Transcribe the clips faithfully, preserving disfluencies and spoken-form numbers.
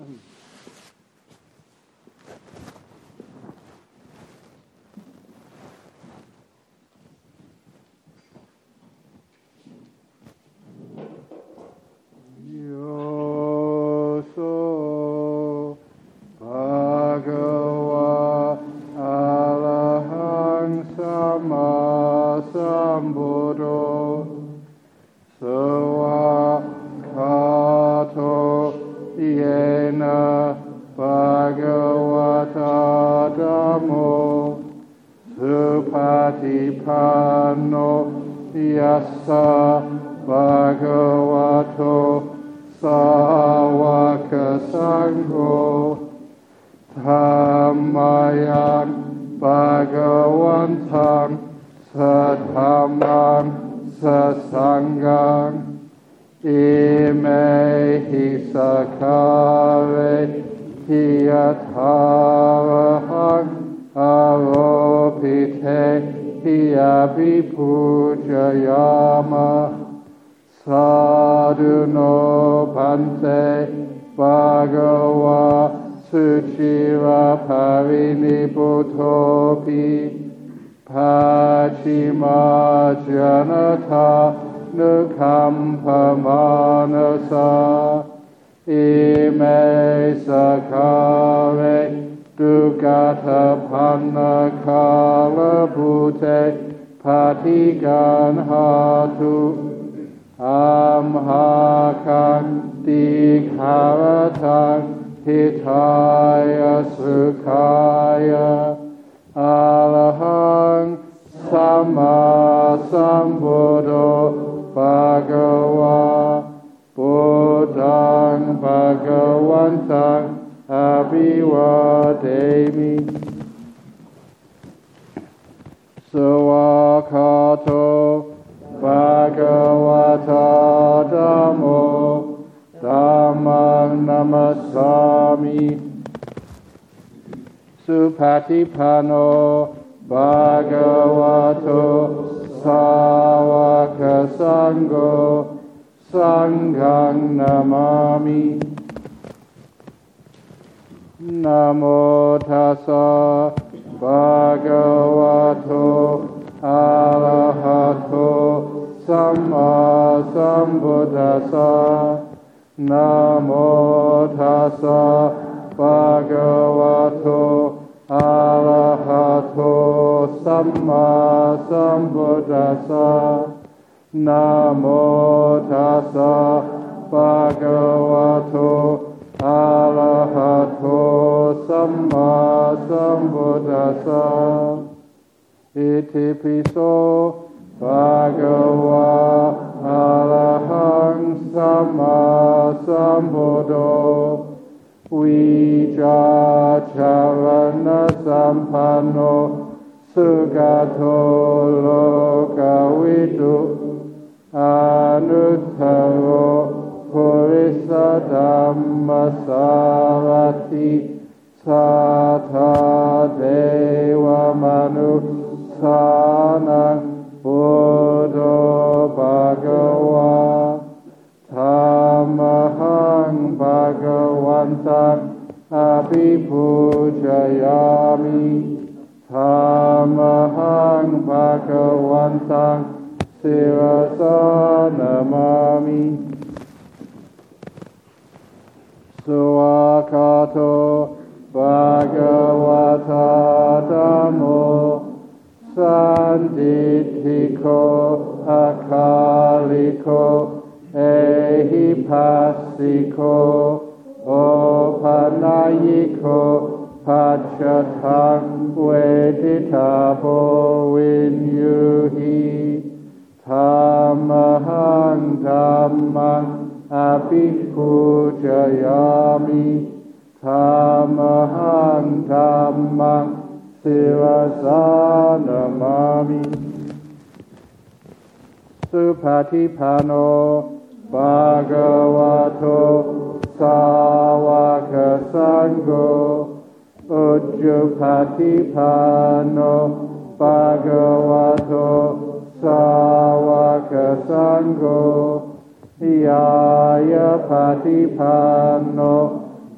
Yaya Patipanno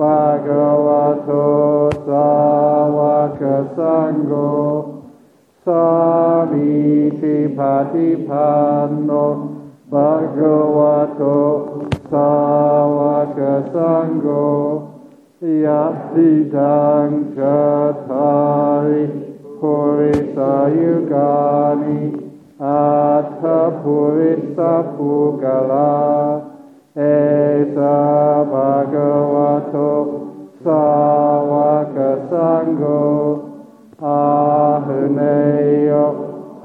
Bhagavato Sāvaka Sangho Samiti Patipanno Bhagavato Sāvaka Sangho Yatidang Chattari Purisa Yugani Atta Purisa Pugala Esa Bhagavato Sāvaka Sangho Ahuneyo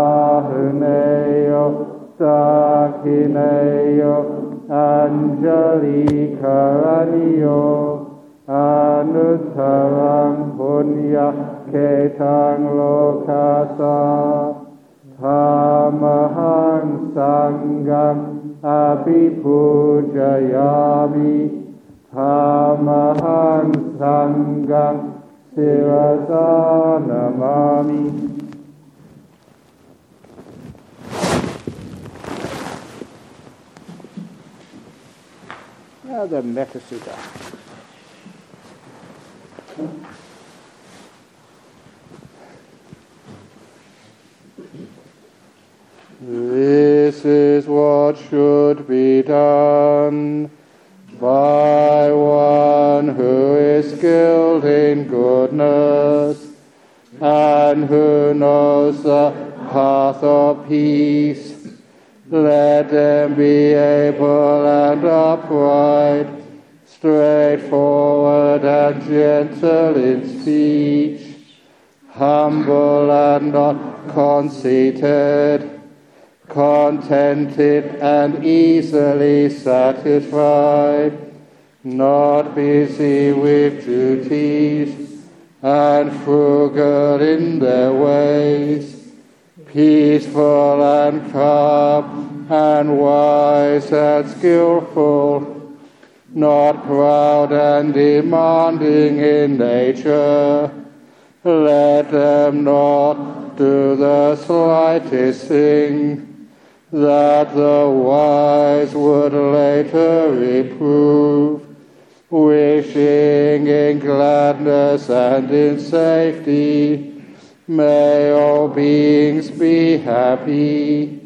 Pahuneyo Dakineyo Anjali Karaniyo Anuttarang Punya Ketang Lokasa Tamahang Sangham Abhipujayami Tamahang Sangham Sirasa Namami. Now the Metta Sutta. This is what should be done by one who is skilled in goodness and who knows the path of peace. Let them be able and upright, straightforward and gentle in speech, humble and not conceited, contented and easily satisfied, not busy with duties, and frugal in their ways, peaceful and calm, and wise and skillful, not proud and demanding in nature. Let them not do the slightest thing that the wise would later reprove, wishing in gladness and in safety, may all beings be happy.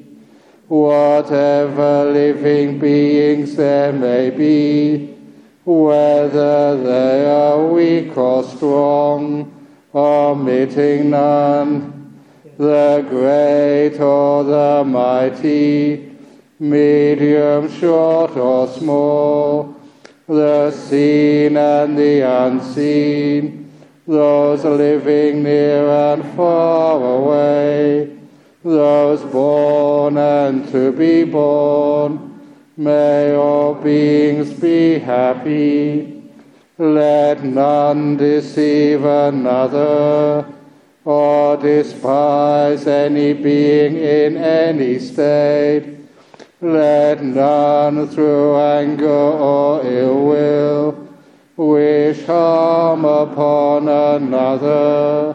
Whatever living beings there may be, whether they are weak or strong, omitting none, the great or the mighty, medium, short or small, the seen and the unseen, those living near and far away, those born and to be born, may all beings be happy. Let none deceive another, or despise any being in any state. Let none through anger or ill will wish harm upon another,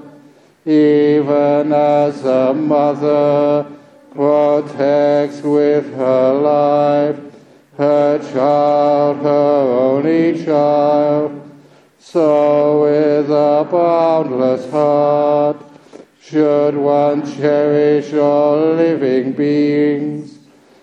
even as a mother protects with her life her child, her only child, so with a boundless heart should one cherish all living beings,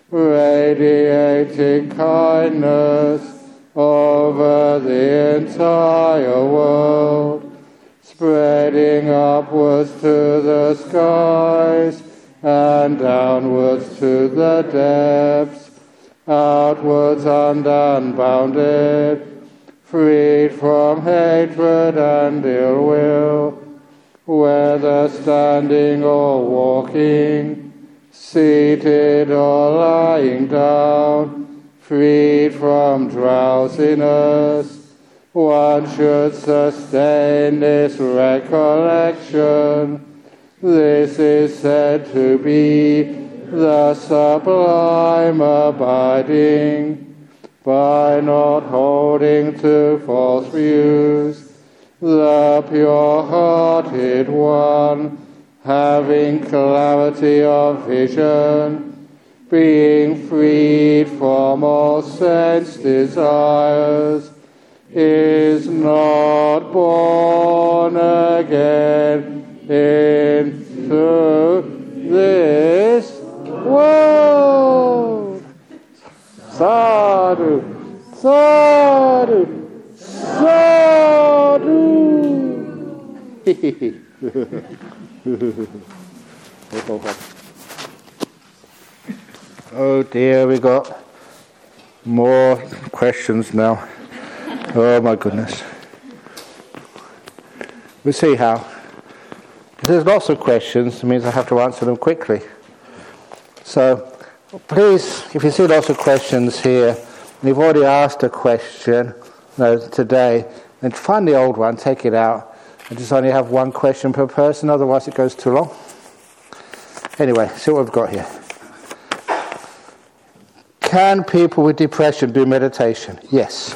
radiating kindness over the entire world, spreading upwards to the skies and downwards to the depths, outwards and unbounded, freed from hatred and ill will, whether standing or walking, seated or lying down, freed from drowsiness. One should sustain this recollection. This is said to be the sublime abiding, by not holding to false views, the pure-hearted one, having clarity of vision, being freed from all sense desires, is not born again into this world. Sadhu, sadhu, sadhu. Oh dear, we got more questions now. Oh my goodness. We'll see how. If there's lots of questions, it means I have to answer them quickly. So please, if you see lots of questions here, and you've already asked a question no, today, then find the old one, take it out, and just only have one question per person, otherwise it goes too long. Anyway, see what we've got here. Can people with depression do meditation? Yes.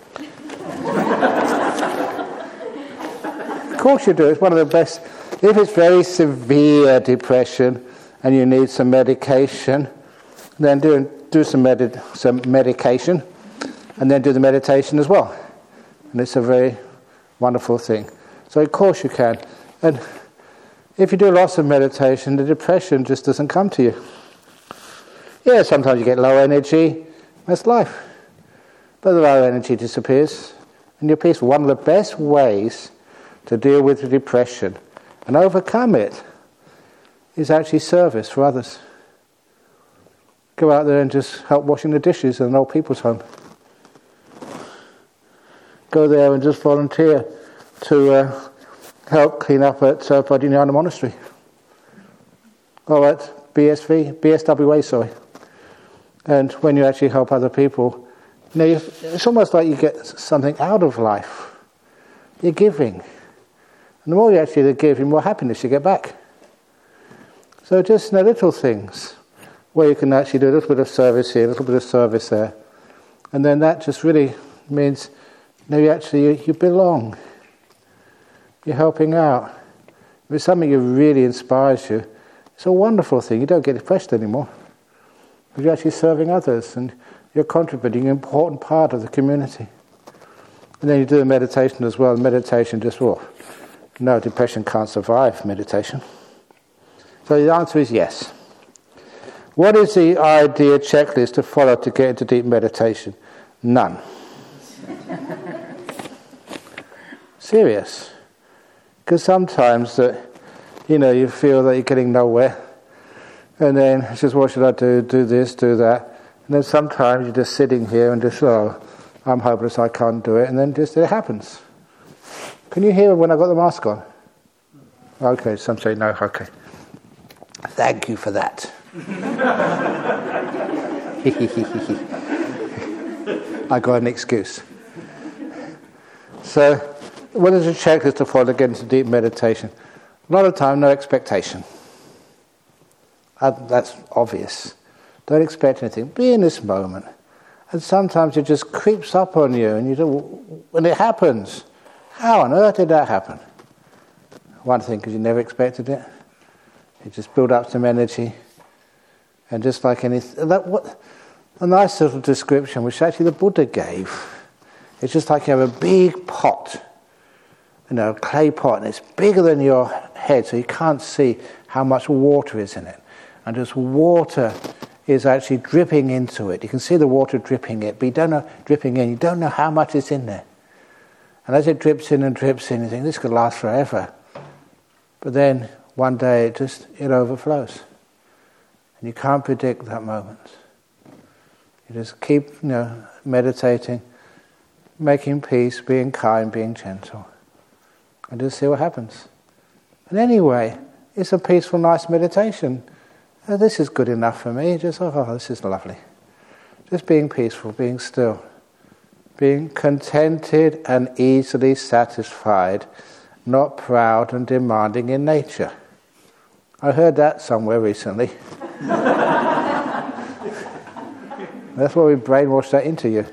Of course you do. It's one of the best. If it's very severe depression and you need some medication, then do do some medi- some medication, and then do the meditation as well. And it's a very wonderful thing. So of course you can. And if you do lots of meditation, the depression just doesn't come to you. Yeah, sometimes you get low energy. That's life. But the low energy disappears, and you're peaceful. One of the best ways to deal with the depression and overcome it is actually service for others. Go out there and just help washing the dishes in an old people's home. Go there and just volunteer to uh, help clean up at uh, Bodhinyana Monastery. Or at B S V, B S W A, sorry. And when you actually help other people, you know, it's almost like you get something out of life. You're giving. And the more you actually give, the more happiness you get back. So just you know, little things where you can actually do a little bit of service here, a little bit of service there. And then that just really means you know, you actually you, you belong. You're helping out. If it's something that really inspires you, it's a wonderful thing. You don't get depressed anymore. But you're actually serving others and you're contributing an important part of the community. And then you do the meditation as well. Meditation just, well, no, depression can't survive meditation. So the answer is yes. What is the ideal checklist to follow to get into deep meditation? None. Serious. Because sometimes that, you know, you feel that you're getting nowhere. And then it's just, what should I do? Do this, do that. And then sometimes you're just sitting here and just, oh, I'm hopeless, I can't do it. And then just it happens. Can you hear when I got the mask on? Okay, some say no, okay. Thank you for that. I got an excuse. So, what is a checklist to follow to get into deep meditation? A lot of time, no expectation. Uh, that's obvious. Don't expect anything. Be in this moment. And sometimes it just creeps up on you, and you do, when it happens, how on earth did that happen? One thing, because you never expected it. You just build up some energy, and just like anything, that what a nice little description, which actually the Buddha gave. It's just like you have a big pot, you know, a clay pot, and it's bigger than your head, so you can't see how much water is in it. And just water is actually dripping into it. You can see the water dripping it, but you don't know dripping in. You don't know how much is in there. And as it drips in and drips in, you think this could last forever. But then one day it just it overflows, and you can't predict that moment. You just keep, you know, meditating, making peace, being kind, being gentle, and just see what happens. And anyway, it's a peaceful, nice meditation. Oh, this is good enough for me. Just, oh, this is lovely. Just being peaceful, being still, being contented and easily satisfied, not proud and demanding in nature. I heard that somewhere recently. That's why we brainwashed that into you.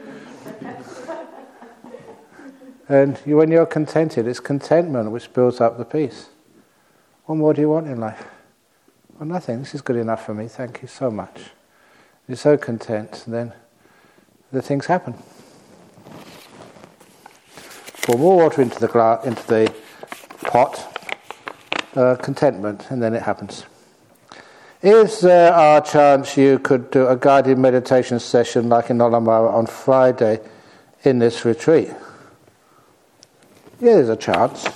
And you, when you're contented, it's contentment which builds up the peace. What more do you want in life? Well, nothing. This is good enough for me. Thank you so much. You're so content, then the things happen. pour more water into the gla- into the pot, uh, contentment, and then it happens. Is there a chance you could do a guided meditation session like in Olamara on Friday in this retreat? Yeah, there's a chance.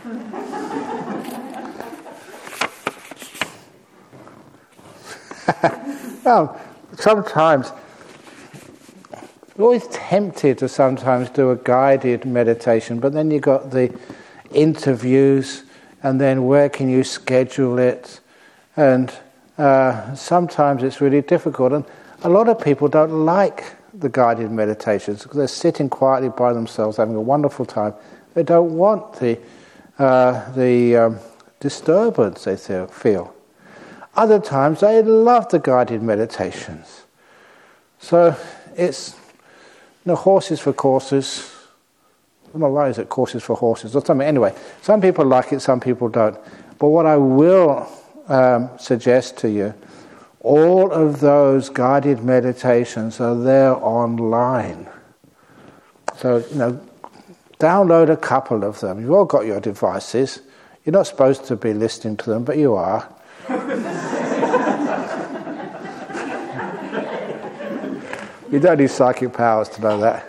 Well, sometimes you're always tempted to sometimes do a guided meditation, but then you've got the interviews, and then where can you schedule it? And uh, sometimes it's really difficult. And a lot of people don't like the guided meditations because they're sitting quietly by themselves, having a wonderful time. They don't want the uh, the um, disturbance they feel. Other times they love the guided meditations. So it's, you know, horses for courses. I'm not right, is it courses for horses or something? Anyway, some people like it, some people don't. But what I will um, suggest to you, all of those guided meditations are there online. So, you know, download a couple of them. You've all got your devices. You're not supposed to be listening to them, but you are. You don't need psychic powers to know that.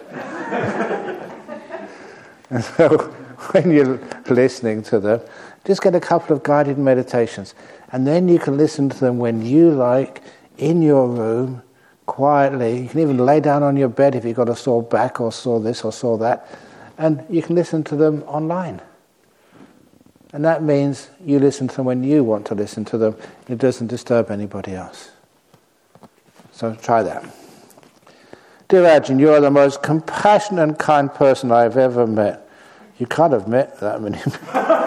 And so when you're listening to them, just get a couple of guided meditations. And then you can listen to them when you like, in your room, quietly. You can even lay down on your bed if you've got a sore back or sore this or sore that. And you can listen to them online. And that means you listen to them when you want to listen to them. It doesn't disturb anybody else. So try that. Dear Ajahn, you are the most compassionate and kind person I've ever met. You can't have met that many people.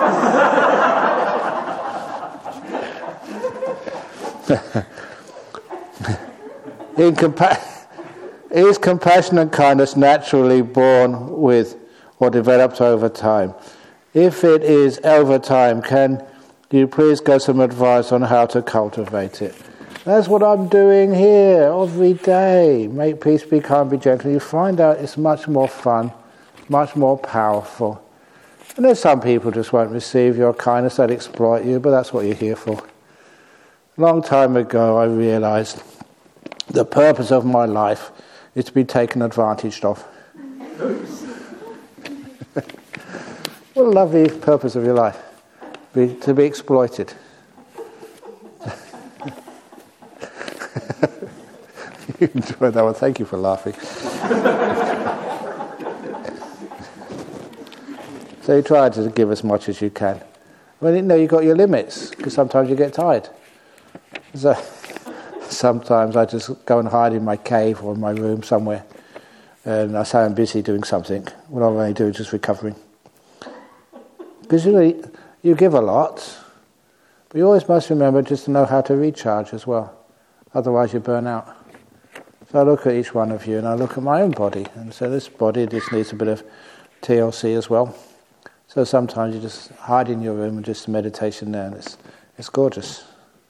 In compa- is compassion and kindness naturally born with or developed over time? If it is over time, can you please give some advice on how to cultivate it? That's what I'm doing here every day. Make peace, be kind, be gentle. You find out it's much more fun, much more powerful. And there's some people just won't receive your kindness, they'll exploit you, but that's what you're here for. A long time ago I realized the purpose of my life is to be taken advantage of. What a lovely purpose of your life, be, to be exploited. You enjoyed that one, thank you for laughing. So you try to give as much as you can. Well, you know, you've got your limits, because sometimes you get tired. So sometimes I just go and hide in my cave or in my room somewhere, and I say I'm busy doing something. What I'm only doing is just recovering. Because you know, you give a lot, but you always must remember just to know how to recharge as well. Otherwise you burn out. So I look at each one of you and I look at my own body, and so this body just needs a bit of T L C as well. So sometimes you just hide in your room and just meditation there, and it's, it's gorgeous.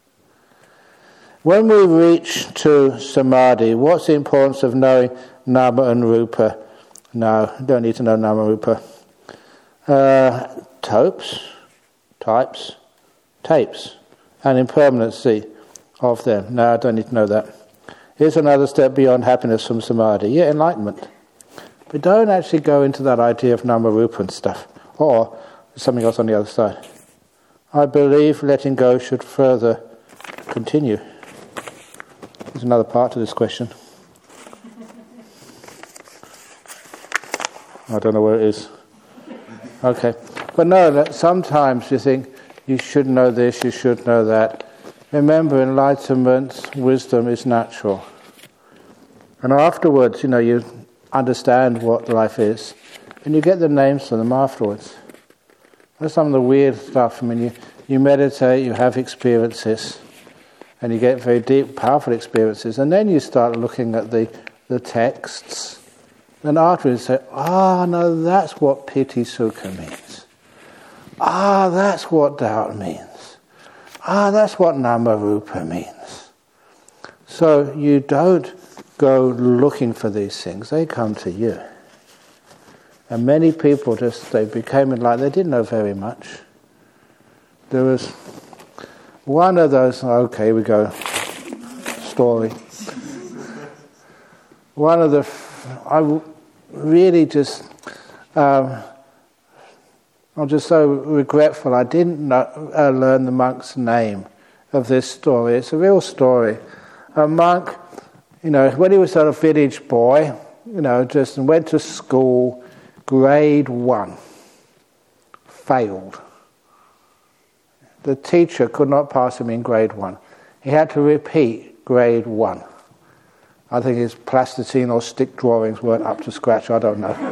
When we reach to samadhi, what's the importance of knowing nama and rupa? No, you don't need to know nama and rupa. Uh, topes, types, tapes, and impermanency of them. No, I don't need to know that. Here's another step beyond happiness from samadhi. Yeah, enlightenment. But don't actually go into that idea of nama rupa and stuff. Or something else on the other side. I believe letting go should further continue. There's another part to this question. I don't know where it is. Okay. But no, that sometimes you think you should know this, you should know that. Remember, enlightenment, wisdom is natural. And afterwards, you know, you understand what life is, and you get the names for them afterwards. That's some of the weird stuff. I mean, you, you meditate, you have experiences, and you get very deep, powerful experiences, and then you start looking at the, the texts, and afterwards you say, ah, oh, no, that's what piti sukha means. Ah, that's what doubt means. Ah, that's what nama rupa means. So you don't go looking for these things, they come to you. And many people just, they became enlightened. They didn't know very much. There was one of those, okay, here we go, story. One of the, I really just, um, I'm just so regretful I didn't know, uh, learn the monk's name of this story. It's a real story. A monk, you know, when he was a village boy, you know, just went to school, grade one, failed. The teacher could not pass him in grade one. He had to repeat grade one. I think his plasticine or stick drawings weren't up to scratch, I don't know.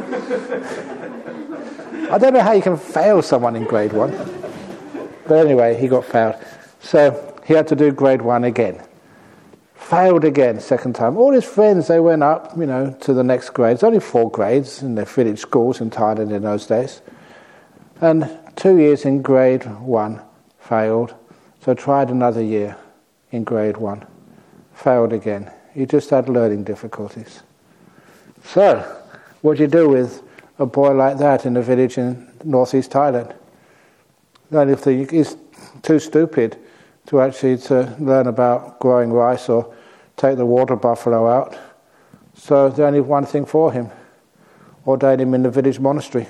I don't know how you can fail someone in grade one. But anyway, he got failed. So he had to do grade one again. Failed again, second time. All his friends, they went up, you know, to the next grade. There's only four grades in the village schools in Thailand in those days. And two years in grade one, failed. So tried another year in grade one. Failed again. He just had learning difficulties. So, what do you do with a boy like that in a village in northeast Thailand? And if the, he's too stupid to actually to learn about growing rice or take the water buffalo out. So there's only one thing for him. Ordain him in the village monastery.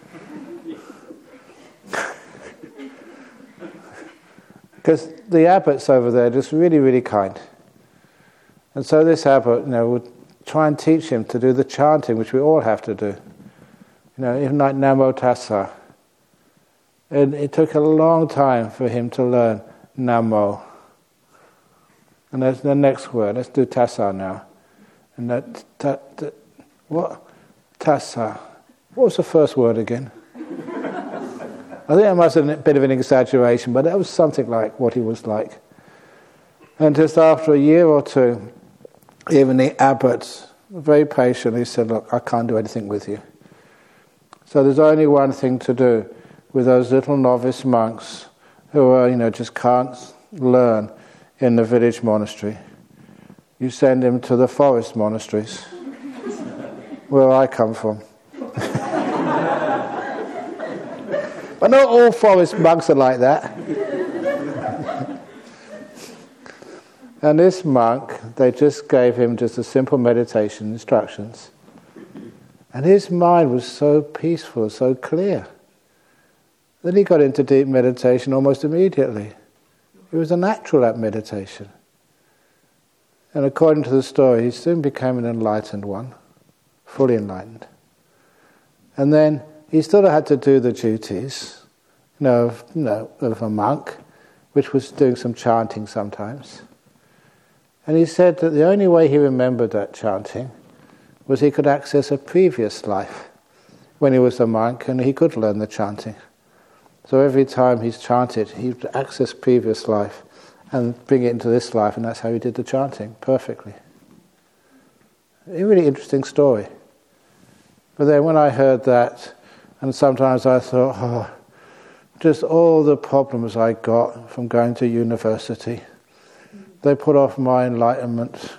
Because the abbots over there are just really, really kind. And so this abbot, you know, would try and teach him to do the chanting, which we all have to do. You know, even like Namo Tassa. And it took a long time for him to learn Namo. And that's the next word. Let's do Tassa now. And that, that, that what? Tassa. What was the first word again? I think it must have been a bit of an exaggeration, but that was something like what he was like. And just after a year or two, even the abbots, very patiently said, look, I can't do anything with you. So there's only one thing to do with those little novice monks who are, you know, just can't learn in the village monastery. You send them to the forest monasteries, where I come from. But not all forest monks are like that. And this monk, they just gave him just a simple meditation instructions. And his mind was so peaceful, so clear. Then he got into deep meditation almost immediately. He was a natural at meditation. And according to the story, he soon became an enlightened one, fully enlightened. And then he still had to do the duties, you know, of, you know, of a monk, which was doing some chanting sometimes. And he said that the only way he remembered that chanting was he could access a previous life when he was a monk, and he could learn the chanting. So every time he's chanted, he would access previous life and bring it into this life, and that's how he did the chanting perfectly. A really interesting story. But then when I heard that, and sometimes I thought, oh, just all the problems I got from going to university, they put off my enlightenment.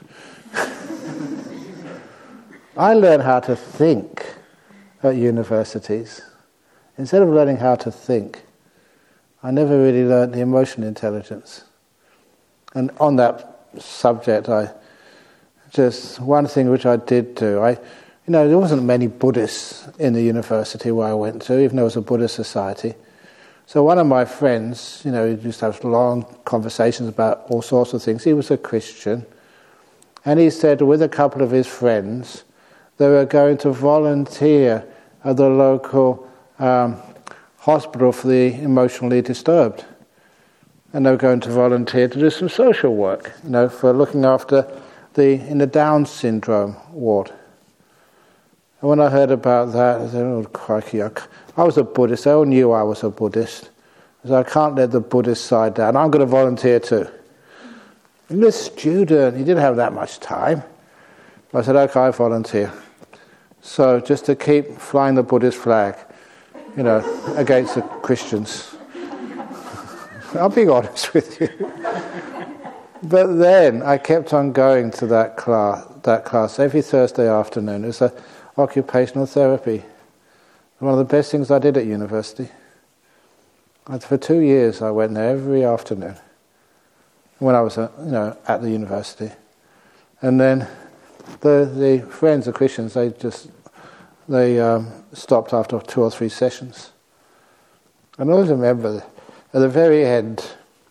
I learned how to think at universities. Instead of learning how to think, I never really learned the emotional intelligence. And on that subject, I just, one thing which I did do, I, you know, there wasn't many Buddhists in the university where I went to, even though it was a Buddhist society. So one of my friends, you know, we used to have long conversations about all sorts of things. He was a Christian. And he said with a couple of his friends, they were going to volunteer at the local um, hospital for the emotionally disturbed. And they were going to volunteer to do some social work, you know, for looking after the, in the Down syndrome ward. And when I heard about that, I said, oh, crikey, I, I was a Buddhist. They all knew I was a Buddhist. I said, I can't let the Buddhist side down. I'm going to volunteer too. And this student, he didn't have that much time. I said, okay, I volunteer. So just to keep flying the Buddhist flag, you know, against the Christians. I'll be honest with you. But then I kept on going to that class, that class every Thursday afternoon. It was a occupational therapy. One of the best things I did at university. And for two years I went there every afternoon when I was uh, you know, at the university. And then the the friends, the Christians, they just they um, stopped after two or three sessions. And I always remember at the very end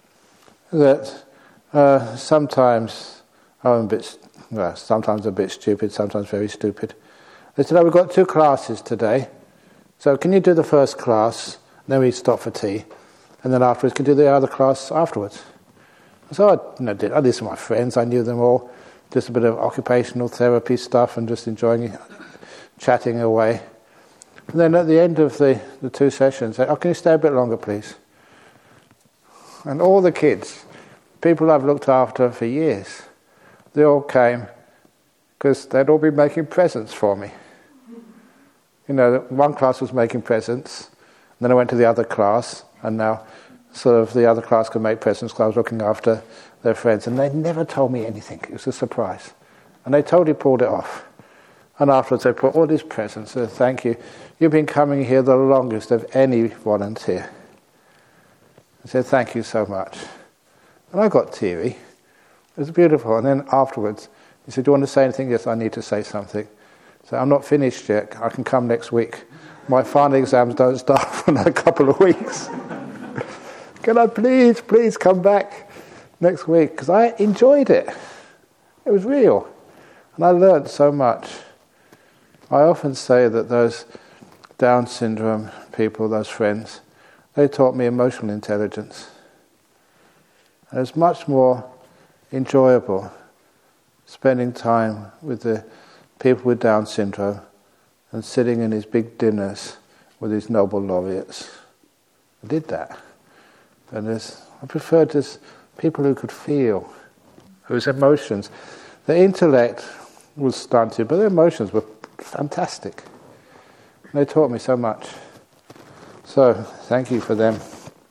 that uh, sometimes I'm a bit, well, sometimes a bit stupid, sometimes very stupid. They said, "Oh, we've got two classes today, so can you do the first class?" And then we stop for tea, and then afterwards, can you do the other class afterwards? So I, you know, did. I listened to my friends. I knew them all. Just a bit of occupational therapy stuff, and just enjoying it, chatting away. And then at the end of the, the two sessions, I said, "Oh, can you stay a bit longer, please?" And all the kids, people I've looked after for years, they all came because they'd all been making presents for me. You know, one class was making presents, and then I went to the other class, and now sort of the other class could make presents because I was looking after their friends, and they never told me anything. It was a surprise. And they totally pulled it off. And afterwards they put all these presents. So thank you. You've been coming here the longest of any volunteer. I said, thank you so much. And I got teary. It was beautiful. And then afterwards, he said, do you want to say anything? Yes, I need to say something. So I'm not finished yet. I can come next week. My final exams don't start for another couple of weeks. Can I please, please come back next week? Because I enjoyed it. It was real. And I learned so much. I often say that those Down syndrome people, those friends, they taught me emotional intelligence. And it's much more enjoyable spending time with the people with Down syndrome and sitting in these big dinners with these Nobel laureates. I did that. And I preferred just people who could feel, whose emotions, their intellect was stunted, but their emotions were fantastic. And they taught me so much. So, thank you for them.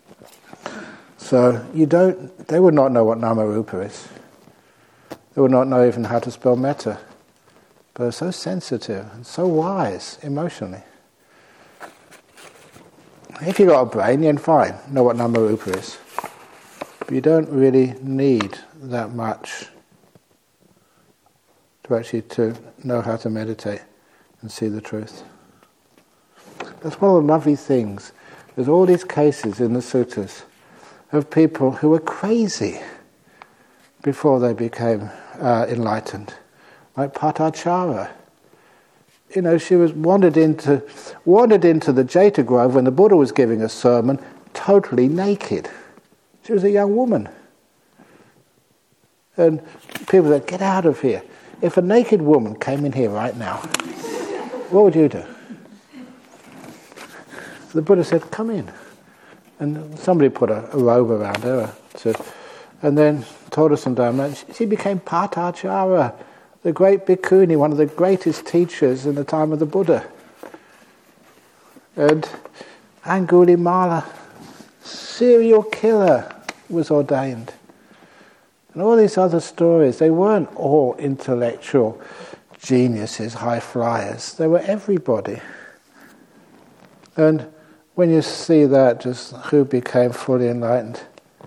So, you don't, they would not know what Namarupa is. They would not know even how to spell metta. But they're so sensitive and so wise emotionally. If you've got a brain, then fine, know what Namarupa is. But you don't really need that much to actually to know how to meditate and see the truth. That's one of the lovely things. There's all these cases in the suttas of people who were crazy before they became uh, enlightened, like Patachara. You know, she was wandered into wandered into the Jeta Grove when the Buddha was giving a sermon, totally naked. She was a young woman. And people said, get out of here. If a naked woman came in here right now, what would you do? So the Buddha said, come in. And somebody put a, a robe around her, said, and then told her some Dhamma. She became Patachara, the great bhikkhuni, one of the greatest teachers in the time of the Buddha. And Angulimala, serial killer, was ordained. And all these other stories, they weren't all intellectual geniuses, high flyers. They were everybody. And when you see that, just who became fully enlightened,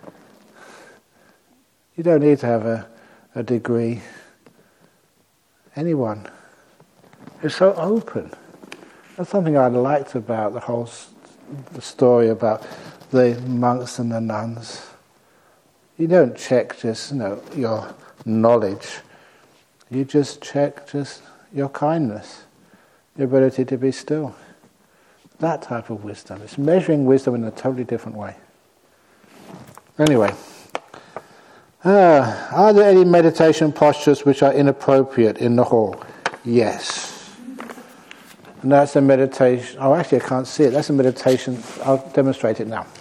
you don't need to have a, a degree. Anyone. It's so open. That's something I liked about the whole the story about the monks and the nuns. You don't check just, you know, your knowledge. You just check just your kindness, your ability to be still. That type of wisdom. It's measuring wisdom in a totally different way. Anyway. Uh, are there any meditation postures which are inappropriate in the hall? Yes. And that's a meditation. Oh, actually, I can't see it. That's a meditation. I'll demonstrate it now.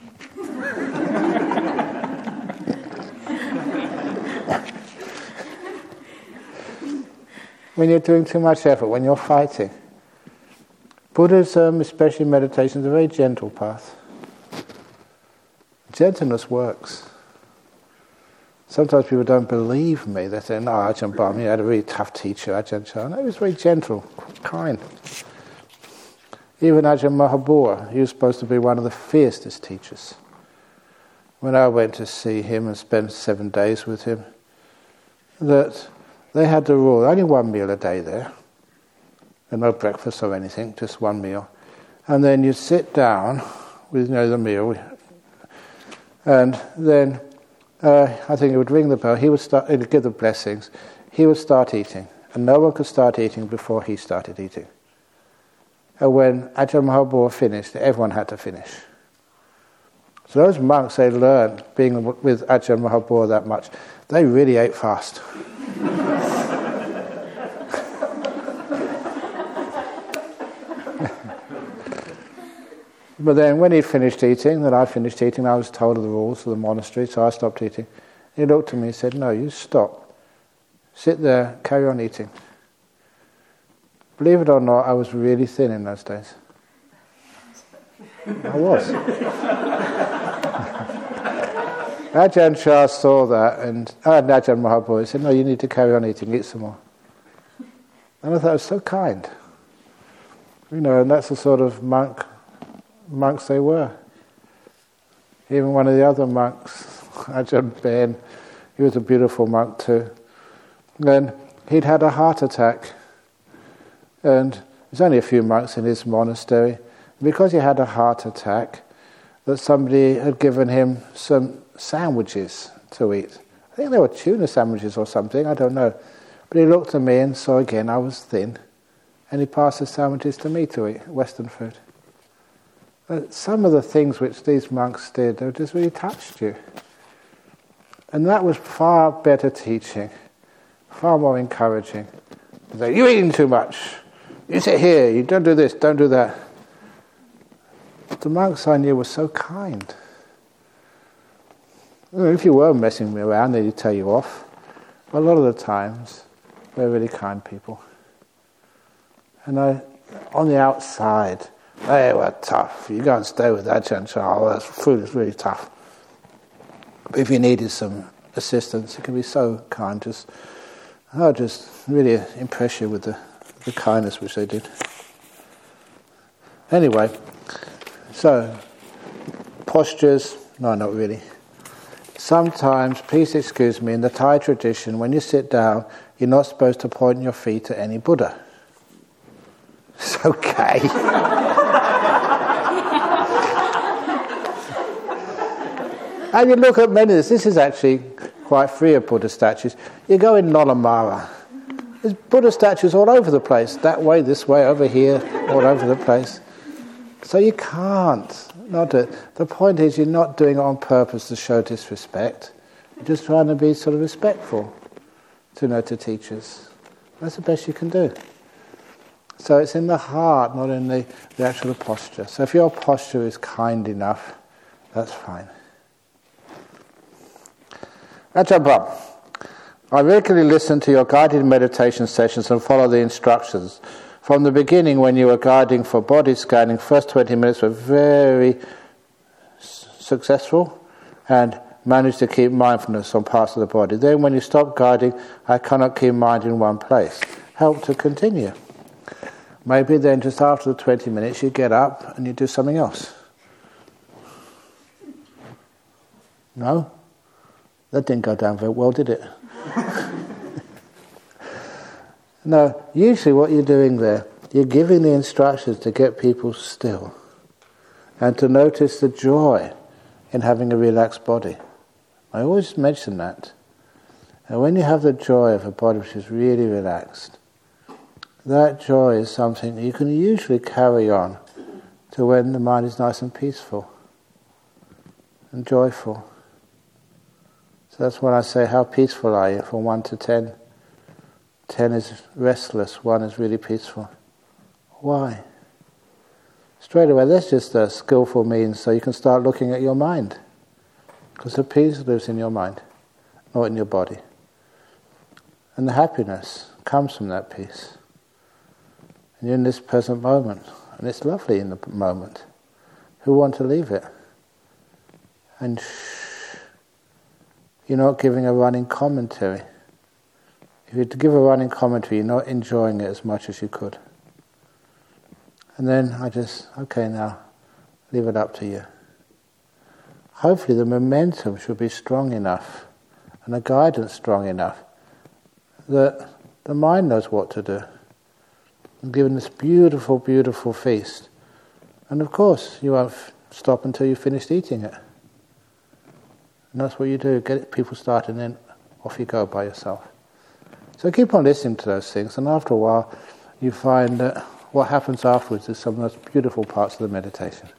When you're doing too much effort, when you're fighting. Buddhism, especially meditation, is a very gentle path. Gentleness works. Sometimes people don't believe me. They say, no, Ajahn Brahm, he had a really tough teacher, Ajahn Chah. No, he was very gentle, kind. Even Ajahn Mahabua, he was supposed to be one of the fiercest teachers. When I went to see him and spent seven days with him, that they had the rule, only one meal a day there, and no breakfast or anything, just one meal. And then you sit down with, you know, the meal, and then uh, I think he would ring the bell, he would start, he'd give the blessings, he would start eating, and no one could start eating before he started eating. And when Ajahn Mahabua finished, everyone had to finish. So those monks, they learned, being with Ajahn Mahabua that much, they really ate fast. But then when he'd finished eating, then I finished eating, I was told of the rules of the monastery, so I stopped eating. He looked at me and said, "No, you stop. Sit there, carry on eating." Believe it or not, I was really thin in those days. I was. Ajahn Chah saw that, and uh, Ajahn Mahabua said, "No, you need to carry on eating, eat some more." And I thought it was so kind. You know, and that's the sort of monk monks they were. Even one of the other monks, Ajahn Ben, he was a beautiful monk too. And he'd had a heart attack. And there's only a few monks in his monastery. Because he had a heart attack, that somebody had given him some sandwiches to eat. I think they were tuna sandwiches or something, I don't know. But he looked at me and saw again I was thin. And he passed the sandwiches to me to eat, Western food. But some of the things which these monks did, they just really touched you. And that was far better teaching, far more encouraging. They say, "You're eating too much. You sit here, you don't do this, don't do that." The monks I knew were so kind. You know, if you were messing me around, they'd tell you off. But a lot of the times, they're really kind people. And I, on the outside, they were tough. You go and stay with Ajahn Chah, oh, that food is really tough. But if you needed some assistance, it can be so kind. Just, oh, just really impress you with the, the kindness which they did. Anyway, so, postures, no, not really. Sometimes, please excuse me, in the Thai tradition, when you sit down, you're not supposed to point your feet at any Buddha. It's okay. And you look at many of this, this is actually quite free of Buddha statues. You go in Nollamara, there's Buddha statues all over the place, that way, this way, over here, all over the place. So you can't not do it. The point is, you're not doing it on purpose to show disrespect. You're just trying to be sort of respectful to, you know, to teachers. That's the best you can do. So it's in the heart, not in the, the actual posture. So if your posture is kind enough, that's fine. Ajahn Brahm, I regularly listen to your guided meditation sessions and follow the instructions. From the beginning, when you were guiding for body scanning, first twenty minutes were very s- successful and managed to keep mindfulness on parts of the body. Then when you stopped guiding, I cannot keep mind in one place. Help to continue. Maybe then just after the twenty minutes you get up and you do something else. No? That didn't go down very well, did it? No, usually what you're doing there, you're giving the instructions to get people still and to notice the joy in having a relaxed body. I always mention that. And when you have the joy of a body which is really relaxed, that joy is something that you can usually carry on to when the mind is nice and peaceful and joyful. So that's when I say, how peaceful are you, from one to ten? Ten is restless, one is really peaceful. Why? Straight away, that's just a skillful means so you can start looking at your mind. Because the peace lives in your mind, not in your body. And the happiness comes from that peace. And you're in this present moment, and it's lovely in the moment. Who want to leave it? And shh, you're not giving a running commentary. If you give a running commentary, you're not enjoying it as much as you could. And then I just, okay, now, leave it up to you. Hopefully the momentum should be strong enough and the guidance strong enough that the mind knows what to do. And given this beautiful, beautiful feast. And of course, you won't f- stop until you've finished eating it. And that's what you do, get people started and then off you go by yourself. So keep on listening to those things, and after a while you find that what happens afterwards is some of the most beautiful parts of the meditation.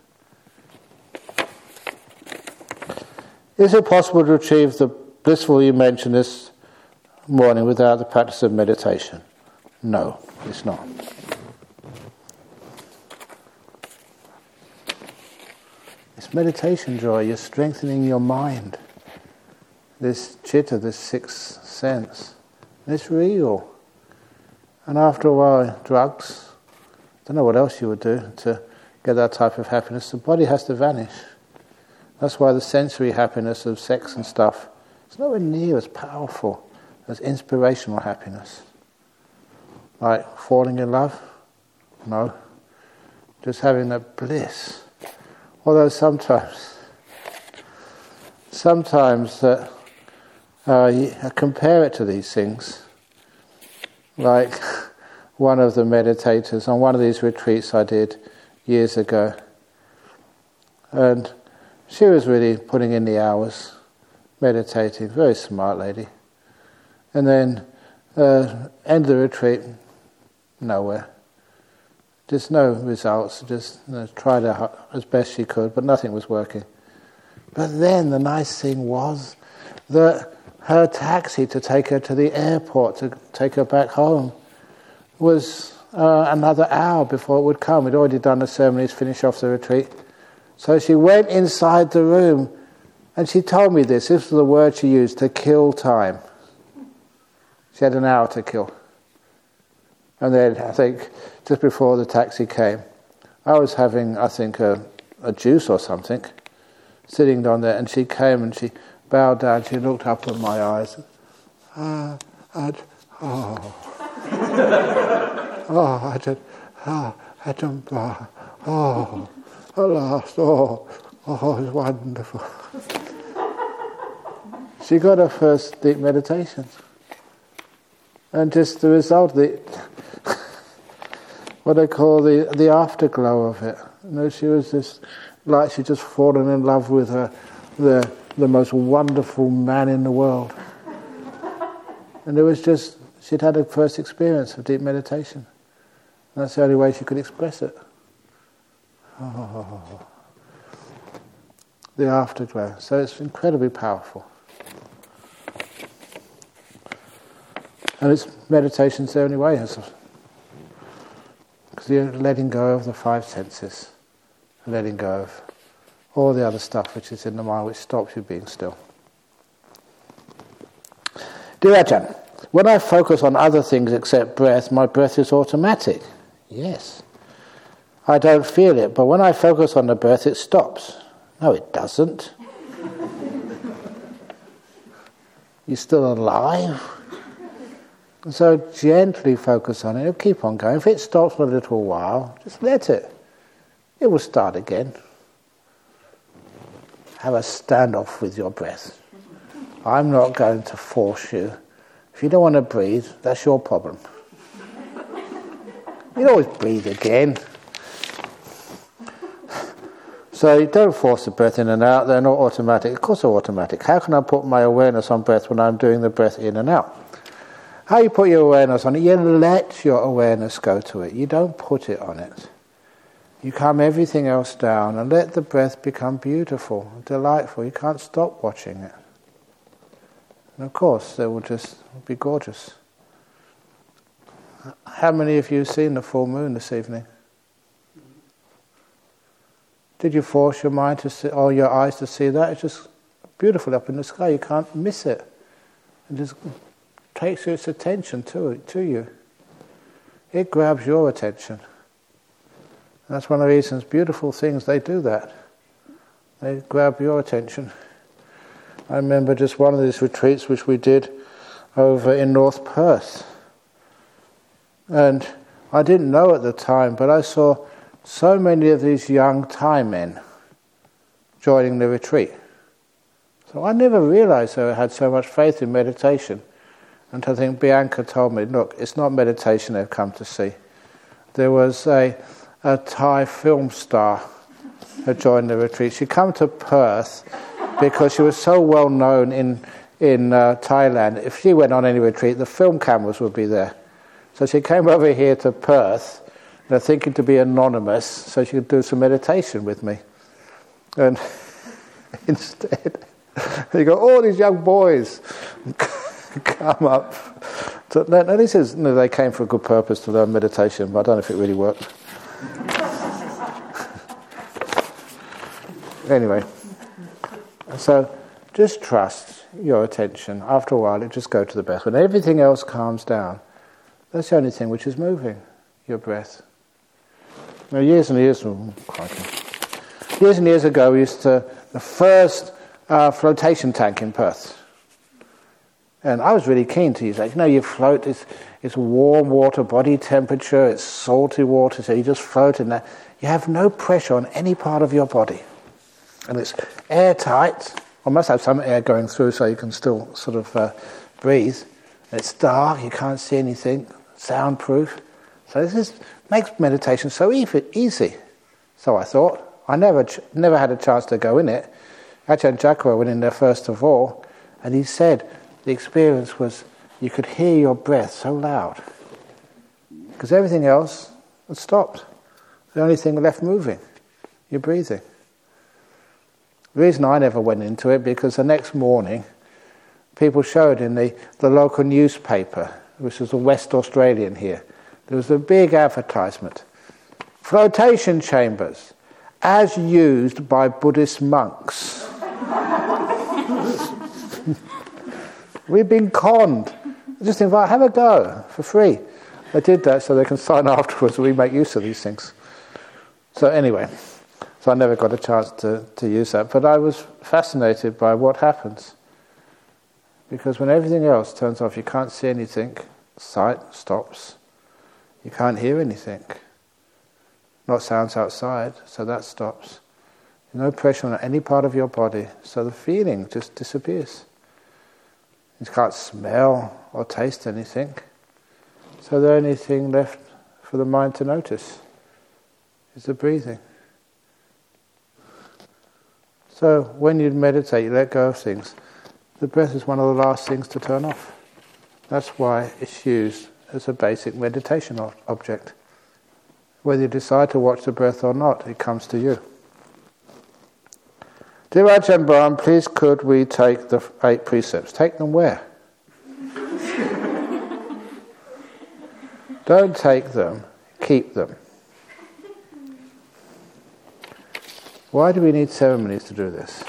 Is it possible to achieve the blissful you mentioned this morning without the practice of meditation? No, it's not. It's meditation, Joy. You're strengthening your mind. This chitta, this sixth sense, it's real. And after a while, drugs, I don't know what else you would do to get that type of happiness. The body has to vanish. That's why the sensory happiness of sex and stuff is nowhere near as powerful as inspirational happiness. Like falling in love? No. Just having that bliss. Although sometimes, sometimes uh, uh, you compare it to these things. Like one of the meditators on one of these retreats I did years ago. And she was really putting in the hours, meditating, very smart lady. And then, uh, end of the retreat, nowhere. Just no results, just you know, tried her as best she could, but nothing was working. But then the nice thing was that her taxi to take her to the airport, to take her back home, was uh, another hour before it would come. We'd already done the ceremonies, finished off the retreat. So she went inside the room, and she told me this. This was the word she used, to kill time. She had an hour to kill. And then, I think, just before the taxi came, I was having, I think, a, a juice or something, sitting down there, and she came and she bowed down, she looked up at my eyes. Ah, I, oh. oh, I did, oh, I don't, oh, oh. Alas, oh, oh, it's wonderful. She got her first deep meditation. And just the result, the what I call the the afterglow of it. You know, she was just like she'd just fallen in love with her, the the most wonderful man in the world. And it was just, she'd had her first experience of deep meditation. And that's the only way she could express it. Oh, the afterglow. So it's incredibly powerful. And it's meditation's the only way, because you're letting go of the five senses, letting go of all the other stuff which is in the mind, which stops you being still. Dear Ajahn, when I focus on other things except breath, my breath is automatic. Yes. I don't feel it, but when I focus on the breath, it stops. No, it doesn't. You're still alive. And so gently focus on it. It'll keep on going. If it stops for a little while, just let it. It will start again. Have a standoff with your breath. I'm not going to force you. If you don't want to breathe, that's your problem. You always breathe again. So you don't force the breath in and out, they're not automatic. Of course they're automatic. How can I put my awareness on breath when I'm doing the breath in and out? How you put your awareness on it? You let your awareness go to it. You don't put it on it. You calm everything else down and let the breath become beautiful, delightful. You can't stop watching it. And of course, it will just be gorgeous. How many of you have seen the full moon this evening? Did you force your mind to see, or your eyes to see that? It's just beautiful up in the sky. You can't miss it. It just takes its attention to it, to you. It grabs your attention. And that's one of the reasons beautiful things, they do that. They grab your attention. I remember just one of these retreats which we did over in North Perth. And I didn't know at the time, but I saw so many of these young Thai men joining the retreat. So I never realized I had so much faith in meditation until I think Bianca told me, look, it's not meditation they've come to see. There was a, a Thai film star who joined the retreat. She came to Perth because she was so well known in, in uh, Thailand. If she went on any retreat, the film cameras would be there. So she came over here to Perth, you know, thinking to be anonymous so she could do some meditation with me. And instead, you got all these young boys come up. So, and this is, you know, they came for a good purpose to learn meditation, but I don't know if it really worked. Anyway, so just trust your attention. After a while, it just go to the breath. When everything else calms down, that's the only thing which is moving, your breath. Now, years and years, oh, crikey. years and years ago, we used to the first uh, flotation tank in Perth. And I was really keen to use that. You know, you float, it's, it's warm water, body temperature, it's salty water, so you just float in that. You have no pressure on any part of your body. And it's airtight, or must have some air going through so you can still sort of uh, breathe. And it's dark, you can't see anything, soundproof. So this is, makes meditation so easy. So I thought. I never ch- never had a chance to go in it. Ajahn Chakra went in there first of all, and he said the experience was you could hear your breath so loud. Because everything else had stopped. The only thing left moving, your breathing. The reason I never went into it, because the next morning, people showed in the, the local newspaper, which was the West Australian here, there was a big advertisement. Flotation chambers, as used by Buddhist monks. We've been conned. Just invite, have a go for free. They did that so they can sign afterwards. We make use of these things. So anyway, so I never got a chance to, to use that. But I was fascinated by what happens. Because when everything else turns off, you can't see anything, sight stops. You can't hear anything. Not sounds outside, so that stops. No pressure on any part of your body, so the feeling just disappears. You can't smell or taste anything. So the only thing left for the mind to notice is the breathing. So when you meditate, you let go of things. The breath is one of the last things to turn off. That's why it's used as a basic meditation object. Whether you decide to watch the breath or not, it comes to you. Dear Ajahn Brahm, please could we take the eight precepts? Take them where? Don't take them, keep them. Why do we need ceremonies to do this?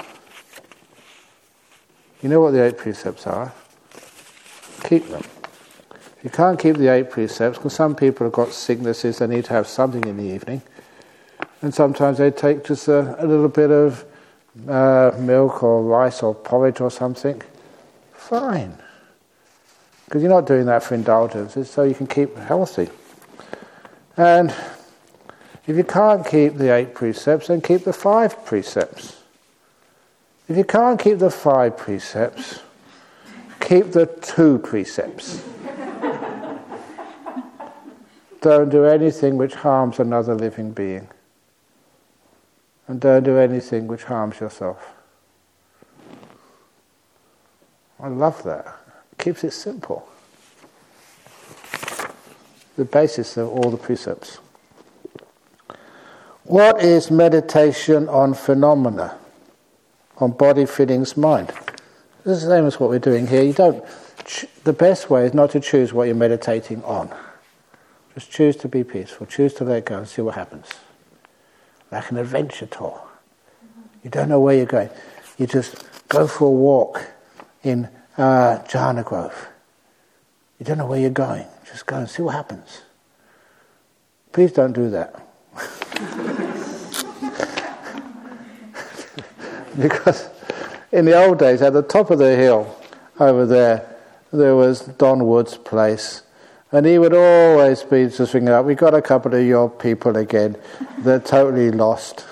You know what the eight precepts are? Keep them. If you can't keep the eight precepts, because some people have got sicknesses, they need to have something in the evening, and sometimes they take just a, a little bit of uh, milk or rice or porridge or something, fine. Because you're not doing that for indulgence, it's so you can keep healthy. And if you can't keep the eight precepts, then keep the five precepts. If you can't keep the five precepts, keep the two precepts. Don't do anything which harms another living being. And don't do anything which harms yourself. I love that. It keeps it simple. The basis of all the precepts. What is meditation on phenomena? On body, feelings, mind? This is the same as what we're doing here. You don't. Ch- the best way is not to choose what you're meditating on. Just choose to be peaceful. Choose to let go and see what happens. Like an adventure tour. You don't know where you're going. You just go for a walk in uh, Jhana Grove. You don't know where you're going. Just go and see what happens. Please don't do that. Because in the old days, at the top of the hill over there, there was Don Wood's place, And he would always be just thinking, "Up, we got a couple of your people again. They're totally lost."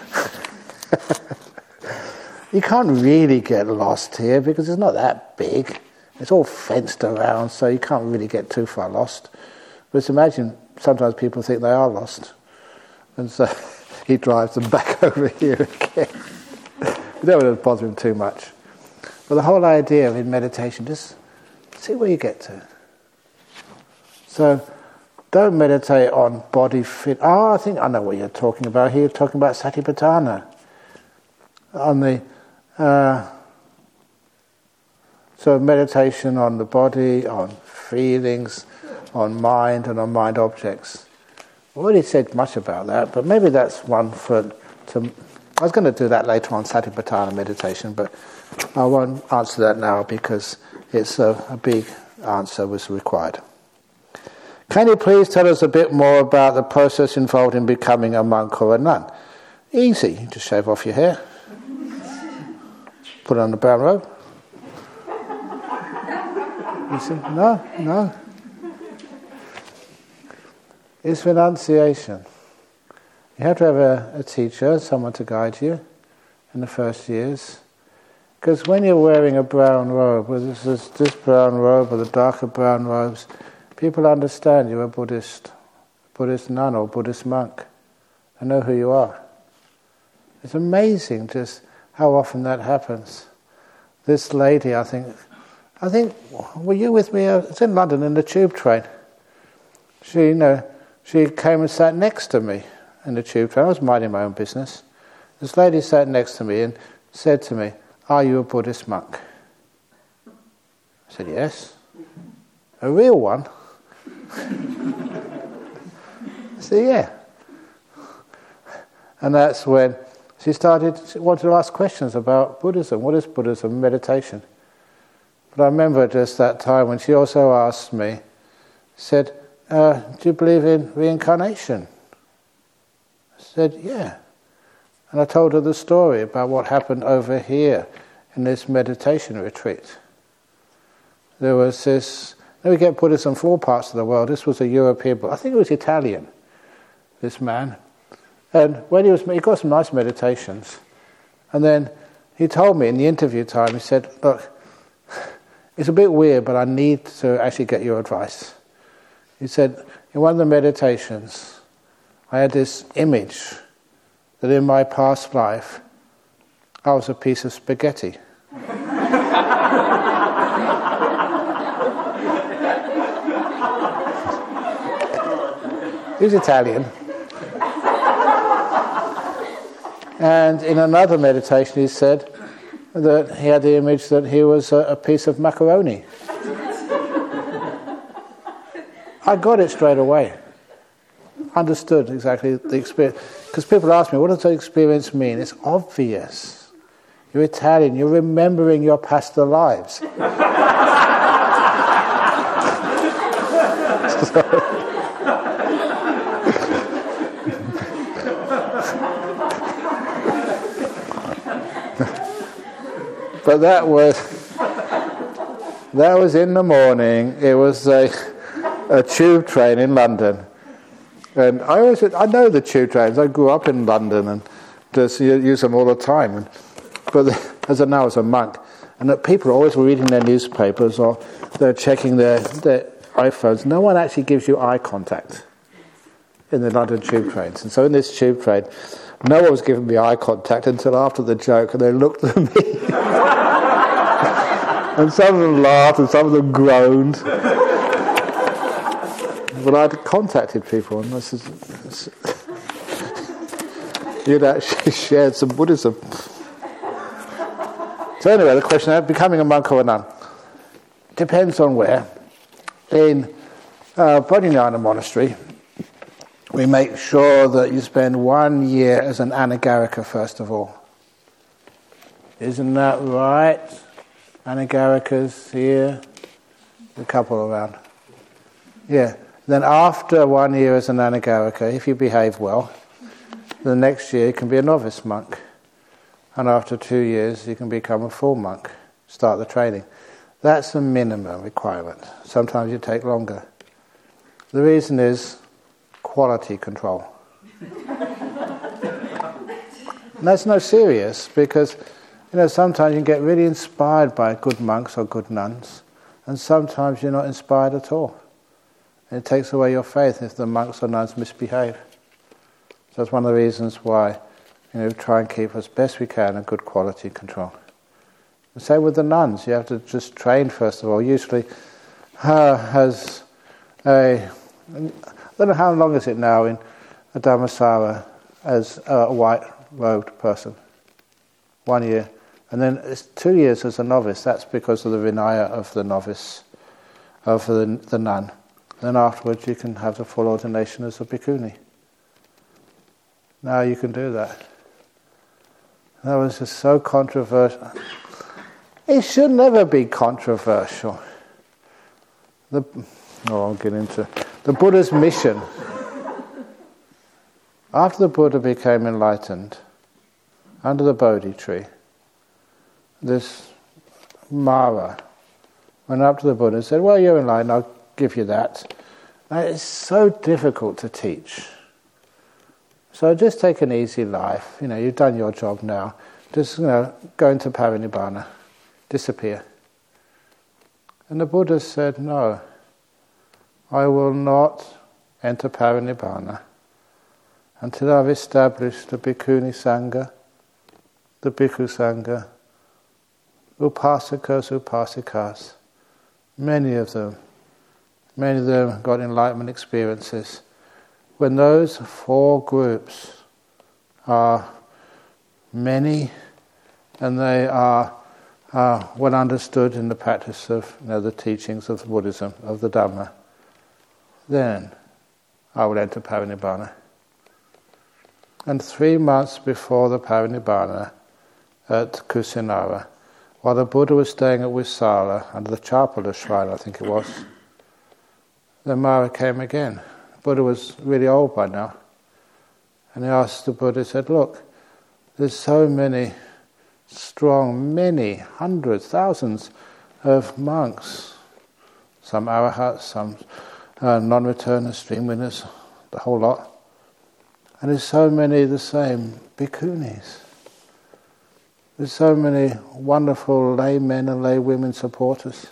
You can't really get lost here because it's not that big. It's all fenced around, so you can't really get too far lost. But just imagine, sometimes people think they are lost. And so he drives them back over here again. We don't want to bother him too much. But the whole idea of in meditation, just see where you get to. So don't meditate on body fit. Oh, I think I know what you're talking about here. You're talking about Satipatthana. On the uh, so meditation on the body, on feelings, on mind, and on mind objects. I already said much about that, but maybe that's one for. To, I was going to do that later on, Satipatthana meditation, but I won't answer that now because it's a, a big answer was required. Can you please tell us a bit more about the process involved in becoming a monk or a nun? Easy. You just shave off your hair, put on the brown robe. You see? No, no. It's renunciation. You have to have a, a teacher, someone to guide you in the first years. Because when you're wearing a brown robe, whether this is this brown robe or the darker brown robes, people understand you're a Buddhist, Buddhist nun or Buddhist monk. They know who you are. It's amazing just how often that happens. This lady, I think, I think, were you with me? It's in London in the tube train. She, you know, she came and sat next to me in the tube train. I was minding my own business. This lady sat next to me and said to me, "Are you a Buddhist monk?" I said, "Yes." "A real one?" I said, "Yeah." And that's when she started, she wanted to ask questions about Buddhism. What is Buddhism? Meditation. But I remember just that time when she also asked me, said, uh, "Do you believe in reincarnation?" I said, "Yeah." And I told her the story about what happened over here in this meditation retreat. There was this, now we get Buddhism from all parts of the world. This was a European, I think it was Italian, this man. And when he was, he got some nice meditations. And then he told me in the interview time, he said, "Look, it's a bit weird, but I need to actually get your advice." He said, in one of the meditations, I had this image that in my past life, I was a piece of spaghetti. He's Italian. And in another meditation he said that he had the image that he was a, a piece of macaroni. I got it straight away. Understood exactly the experience. Because people ask me, what does the experience mean? It's obvious. You're Italian, you're remembering your past lives. But that was that was in the morning. It was a, a tube train in London, and I always I know the tube trains. I grew up in London and just use them all the time. And, but as I now as a monk, and that people are always reading their newspapers or they're checking their their iPhones. No one actually gives you eye contact in the London tube trains, and so in this tube train, no one was giving me eye contact until after the joke, and they looked at me. And some of them laughed and some of them groaned. But I'd contacted people and this is, this, you'd actually shared some Buddhism. So anyway, the question of becoming a monk or a nun depends on where. In uh, Bodhinyana monastery, we make sure that you spend one year as an anagarika first of all. Isn't that right? Anagarikas here, a couple around. Yeah. Then after one year as an anagarika, if you behave well, the next year you can be a novice monk. And after two years you can become a full monk, start the training. That's the minimum requirement. Sometimes you take longer. The reason is quality control. And that's no serious, because you know sometimes you can get really inspired by good monks or good nuns, and sometimes you're not inspired at all. And it takes away your faith if the monks or nuns misbehave. So that's one of the reasons why you know we try and keep as best we can a good quality control. The same with the nuns. You have to just train first of all. Usually, uh, has a I don't know how long is it now in a Dhammasara as a white-robed person. One year. And then it's two years as a novice. That's because of the Vinaya of the novice, of the, the nun. And then afterwards you can have the full ordination as a bhikkhuni. Now you can do that. That was just so controversial. It should never be controversial. The, oh, I'll get into the Buddha's mission. After the Buddha became enlightened, under the Bodhi tree, this Mara went up to the Buddha and said, well, you're enlightened, I'll give you that. Now, it's so difficult to teach. So just take an easy life. You know, you've done your job now. Just, you know, go into parinibbana, disappear. And the Buddha said, no, I will not enter parinibbana until I've established the Bhikkhuni Sangha, the Bhikkhu Sangha, Upasakas, Upasikas, many of them, many of them got enlightenment experiences. When those four groups are many and they are uh, well understood in the practice of you know, the teachings of Buddhism, of the Dhamma, then I will enter parinibbana. And three months before the parinibbana at Kusinara, while the Buddha was staying at Wisala, under the Chapala shrine, I think it was, the Mara came again. The Buddha was really old by now. And he asked the Buddha, he said, look, there's so many strong, many, hundreds, thousands of monks, some arahats, some uh, non-returners, stream winners, the whole lot. And there's so many the same bhikkhunis. There's so many wonderful lay men and lay women supporters.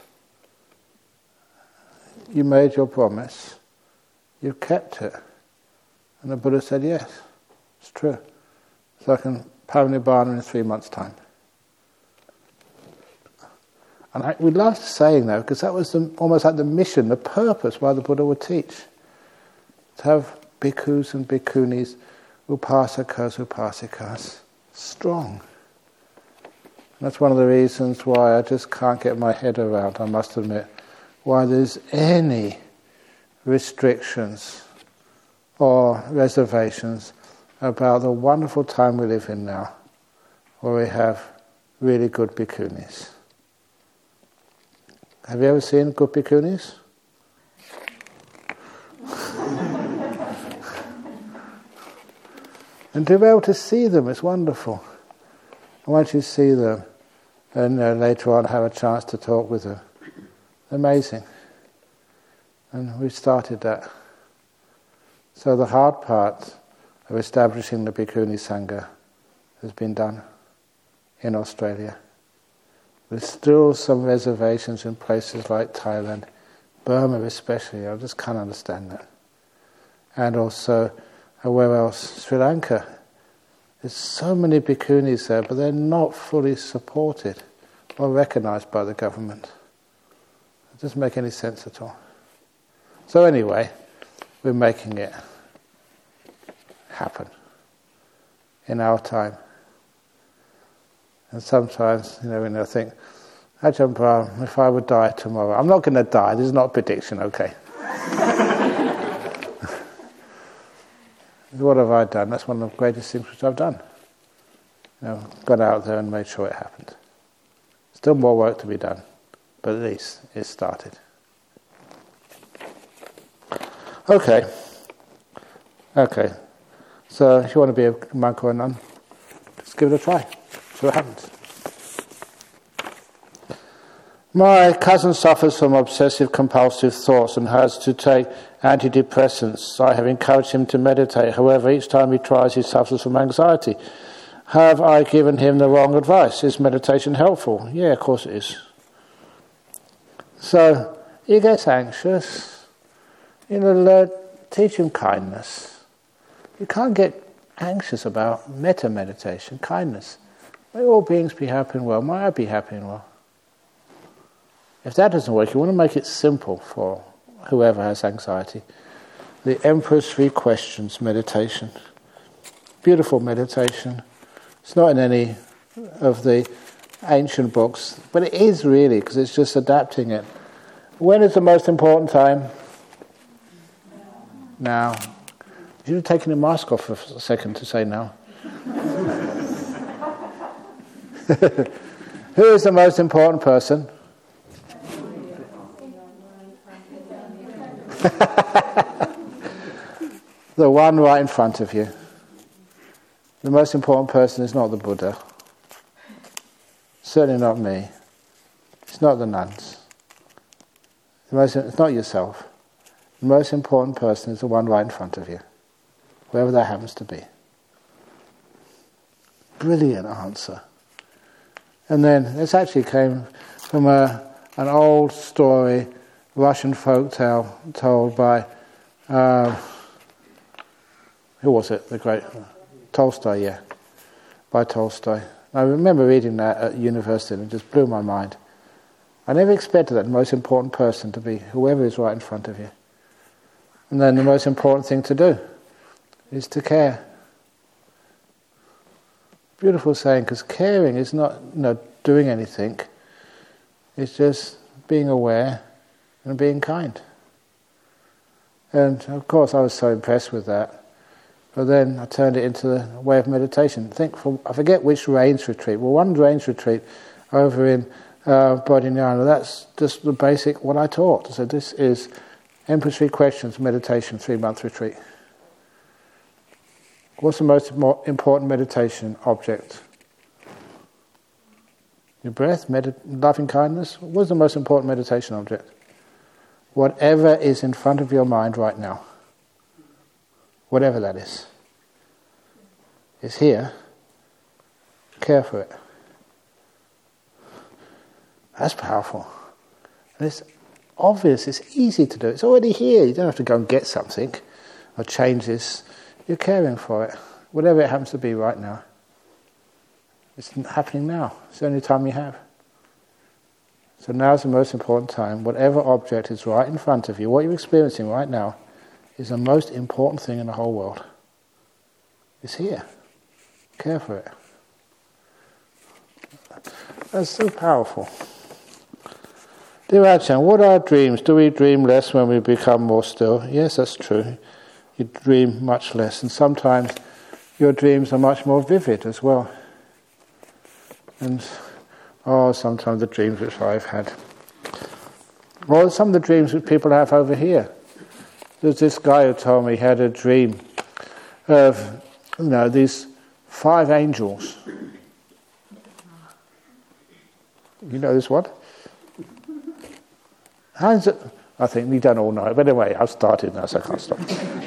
You made your promise. You kept it. And the Buddha said, yes, it's true. So I can parinibbana in three months' time. And I, we loved saying that because that was the, almost like the mission, the purpose why the Buddha would teach. To have bhikkhus and bhikkhunis, upasakas, upasikas, strong. And that's one of the reasons why I just can't get my head around, I must admit, why there's any restrictions or reservations about the wonderful time we live in now, where we have really good bhikkhunis. Have you ever seen good bhikkhunis? And to be able to see them is wonderful. And once you see them, and uh, later on have a chance to talk with them, amazing. And we started that. So the hard part of establishing the Bhikkhuni Sangha has been done in Australia. There's still some reservations in places like Thailand, Burma especially. I just can't understand that. And also, uh, where else? Sri Lanka. There's so many bhikkhunis there, but they're not fully supported or recognised by the government. It doesn't make any sense at all. So anyway, we're making it happen in our time. And sometimes, you know, when I think, Ajahn Brahm, if I would die tomorrow, I'm not going to die, this is not a prediction, okay. What have I done? That's one of the greatest things which I've done. You know, got out there and made sure it happened. Still more work to be done, but at least it started. Okay. Okay. So if you want to be a monk or a nun, just give it a try. See what happens. My cousin suffers from obsessive compulsive thoughts and has to take antidepressants. I have encouraged him to meditate. However, each time he tries, he suffers from anxiety. Have I given him the wrong advice? Is meditation helpful? Yeah, of course it is. So, he gets anxious. You know, learn, teach him kindness. You can't get anxious about metta meditation, kindness. May all beings be happy and well. May I be happy and well. If that doesn't work, you want to make it simple for whoever has anxiety. The Emperor's Three Questions meditation. Beautiful meditation. It's not in any of the ancient books, but it is really, because it's just adapting it. When is the most important time? Now. You should have taken your mask off for a second to say now. Who is the most important person? The one right in front of you. The most important person is not the Buddha. Certainly not me. It's not the nuns. The most, it's not yourself. The most important person is the one right in front of you, whoever that happens to be. Brilliant answer. And then this actually came from a, an old story, Russian folk tale told by, uh, who was it? The great Tolstoy, yeah, by Tolstoy. I remember reading that at university and it just blew my mind. I never expected that the most important person to be whoever is right in front of you. And then the most important thing to do is to care. Beautiful saying, because caring is not, you know, doing anything. It's just being aware and being kind. And of course I was so impressed with that. But then I turned it into the way of meditation. Think for, I forget which rains retreat. Well, one rains retreat over in uh, Bodhinyana, that's just the basic what I taught. So this is Emperor's Three Questions meditation, three-month retreat. What's the most important meditation object? Your breath, med- loving kindness. What's the most important meditation object? Whatever is in front of your mind right now. Whatever that is. It's here. Care for it. That's powerful. And it's obvious, it's easy to do. It's already here. You don't have to go and get something or change this. You're caring for it. Whatever it happens to be right now. It's happening now. It's the only time you have. So now's the most important time. Whatever object is right in front of you, what you're experiencing right now, is the most important thing in the whole world. It's here. Care for it. That's so powerful. Dear Ajahn, what are dreams? Do we dream less when we become more still? Yes, that's true. You dream much less, and sometimes your dreams are much more vivid as well. And oh, sometimes the dreams which I've had. Or some of the dreams which people have over here. There's this guy who told me he had a dream of, you know, these five angels. You know this one? How's it? I think we don't all know it, but anyway, I've started now, so I can't stop.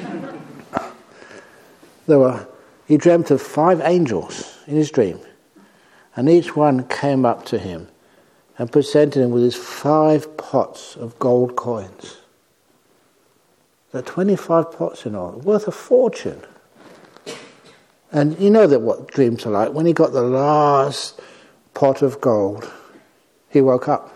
There were, he dreamt of five angels in his dream, and each one came up to him and presented him with his five pots of gold coins. There are twenty-five pots in all, worth a fortune. And you know that what dreams are like. When he got the last pot of gold, he woke up.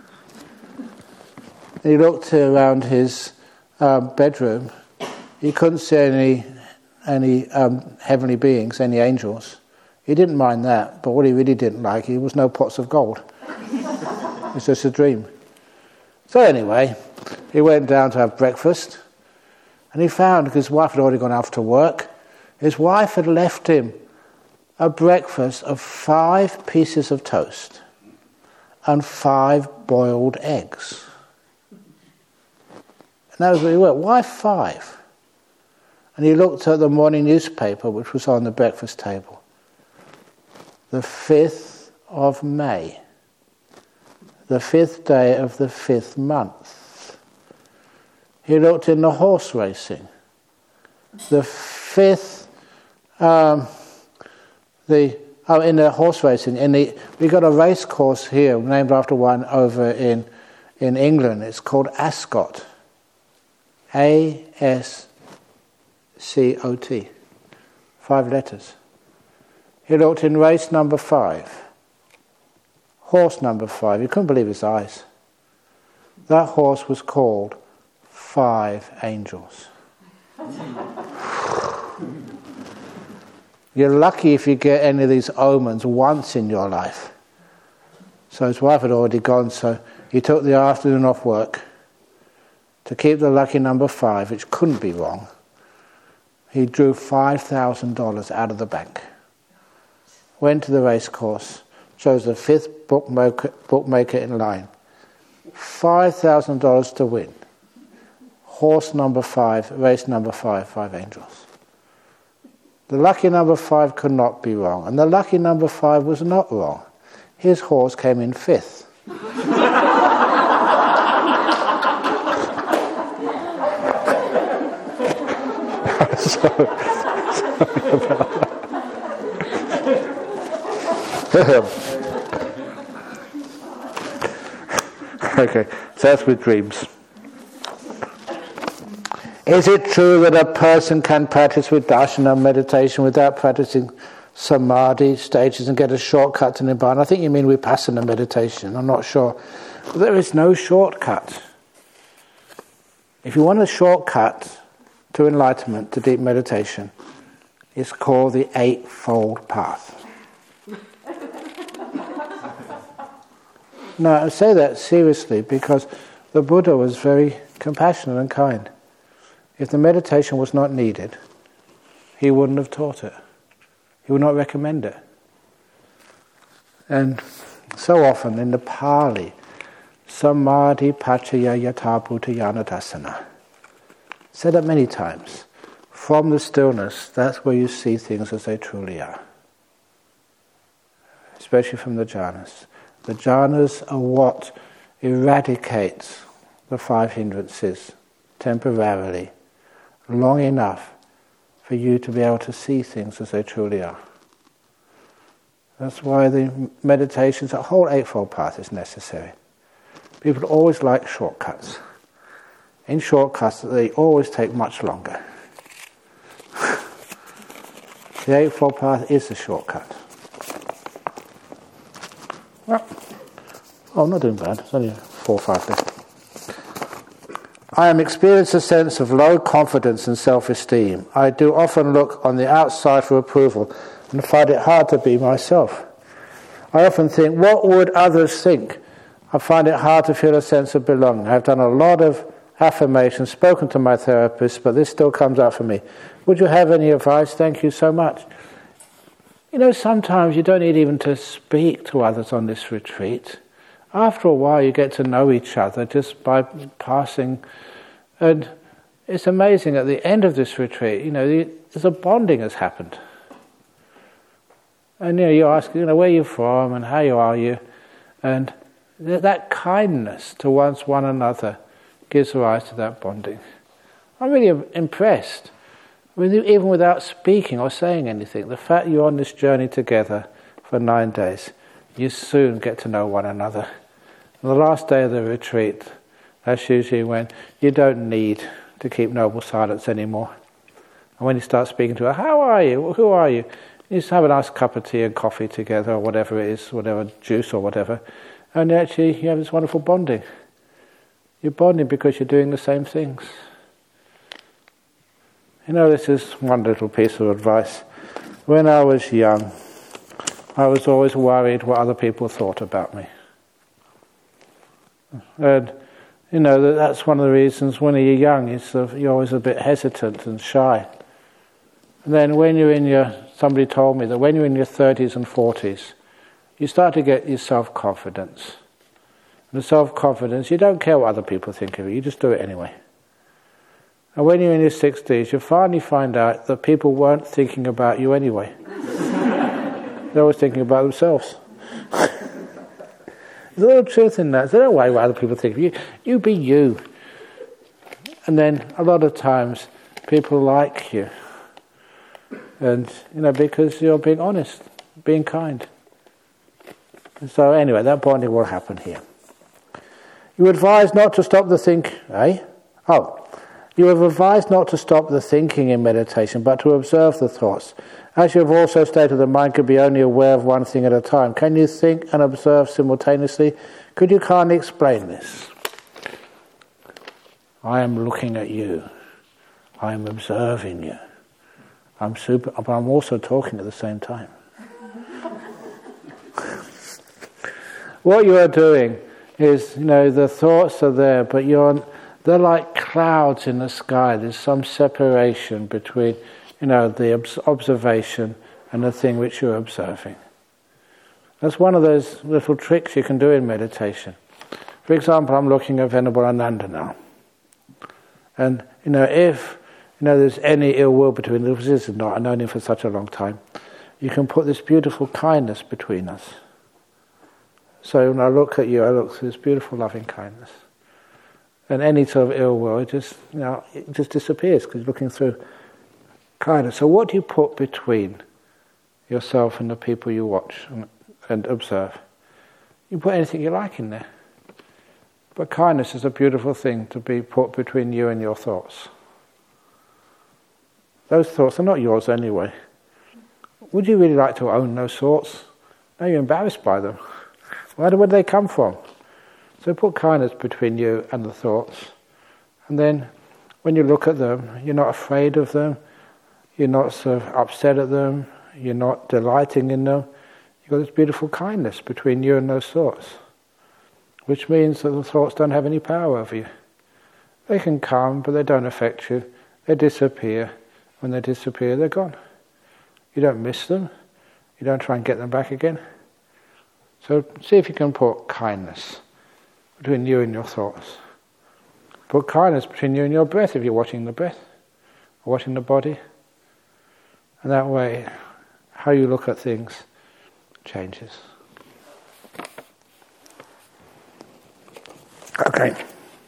And he looked around his um, bedroom. He couldn't see any any um, heavenly beings, any angels. He didn't mind that, but what he really didn't like, he was no pots of gold. It's just a dream. So anyway, he went down to have breakfast, and he found, because his wife had already gone off to work, his wife had left him a breakfast of five pieces of toast and five boiled eggs. And that was what he went, why five? And he looked at the morning newspaper, which was on the breakfast table. The fifth of May. the fifth day of the fifth month. He looked in the horse racing. The fifth, um, the oh, in the horse racing, in the we got a race course here named after one over in in England. It's called Ascot. A S C O T. Five letters. He looked in race number five. Horse number five. He couldn't believe his eyes. That horse was called Five Angels. You're lucky if you get any of these omens once in your life. So his wife had already gone, so he took the afternoon off work to keep the lucky number five, which couldn't be wrong. He drew five thousand dollars out of the bank, went to the race course, chose the fifth bookmaker, bookmaker in line. five thousand dollars to win. Horse number five, race number five, Five Angels. The lucky number five could not be wrong, and the lucky number five was not wrong. His horse came in fifth. so, sorry about that. Okay, so that's with dreams. Is it true that a person can practice Vipassana meditation without practicing samadhi stages and get a shortcut to Nibbana? I think you mean Vipassana meditation, I'm not sure. There is no shortcut. If you want a shortcut to enlightenment, to deep meditation, it's called the Eightfold Path. No, I say that seriously because the Buddha was very compassionate and kind. If the meditation was not needed, he wouldn't have taught it. He would not recommend it. And so often in the Pali, Samadhi Pachaya Yata Bhutayana Dasana. Said that many times. From the stillness, that's where you see things as they truly are. Especially from the jhanas. The jhanas are what eradicates the five hindrances temporarily, long enough for you to be able to see things as they truly are. That's why the meditations, the whole Eightfold Path is necessary. People always like shortcuts. In shortcuts, they always take much longer. The Eightfold Path is the shortcut. Well, oh, I'm not doing bad. It's only four or five left. I am experiencing a sense of low confidence and self-esteem. I do often look on the outside for approval and find it hard to be myself. I often think, what would others think? I find it hard to feel a sense of belonging. I've done a lot of affirmations, spoken to my therapist, but this still comes up for me. Would you have any advice? Thank you so much. You know, sometimes you don't need even to speak to others on this retreat. After a while you get to know each other just by passing. And it's amazing, at the end of this retreat, you know, there's a bonding has happened. And you know, you ask, you know, where are you from and how are you? And that kindness towards one another gives rise to that bonding. I'm really impressed. I mean, even without speaking or saying anything, the fact you're on this journey together for nine days, you soon get to know one another. On the last day of the retreat, that's usually when you don't need to keep noble silence anymore. And when you start speaking to her, how are you? Who are you? You just have a nice cup of tea and coffee together, or whatever it is, whatever, juice or whatever. And actually you have this wonderful bonding. You're bonding because you're doing the same things. You know, this is one little piece of advice. When I was young, I was always worried what other people thought about me. And, you know, that's one of the reasons when you're young, it's sort of, you're always a bit hesitant and shy. And then when you're in your, somebody told me that when you're in your thirties and forties, you start to get your self-confidence. And the self-confidence, you don't care what other people think of you, you just do it anyway. And when you're in your sixties, you finally find out that people weren't thinking about you anyway. They're always thinking about themselves. There's a little truth in that. So don't worry what other people think of you. You be you. And then a lot of times people like you. And, you know, because you're being honest, being kind. And so anyway, that bonding will happen here. You advise not to stop the think, eh? Oh. You have advised not to stop the thinking in meditation, but to observe the thoughts. As you have also stated, the mind could be only aware of one thing at a time. Can you think and observe simultaneously? Could you kindly explain this? I am looking at you. I am observing you. I'm super, but I'm also talking at the same time. What you are doing is, you know, the thoughts are there, but you're they're like clouds in the sky. There's some separation between, you know, the obs- observation and the thing which you're observing. That's one of those little tricks you can do in meditation. For example, I'm looking at Venerable Ananda now. And, you know, if, you know, there's any ill will between us, which is not, I've known him for such a long time, you can put this beautiful kindness between us. So when I look at you, I look through this beautiful loving kindness. And any sort of ill will, it just, you know, it just disappears because you're looking through kindness. So what do you put between yourself and the people you watch and, and observe? You put anything you like in there. But kindness is a beautiful thing to be put between you and your thoughts. Those thoughts are not yours anyway. Would you really like to own those thoughts? No, you're embarrassed by them. Where do, where do they come from? So put kindness between you and the thoughts. And then when you look at them, you're not afraid of them, you're not sort of upset at them, you're not delighting in them. You've got this beautiful kindness between you and those thoughts, which means that the thoughts don't have any power over you. They can come, but they don't affect you. They disappear. When they disappear, they're gone. You don't miss them. You don't try and get them back again. So see if you can put kindness between you and your thoughts. Put kindness between you and your breath if you're watching the breath, or watching the body. And that way, how you look at things changes. Okay.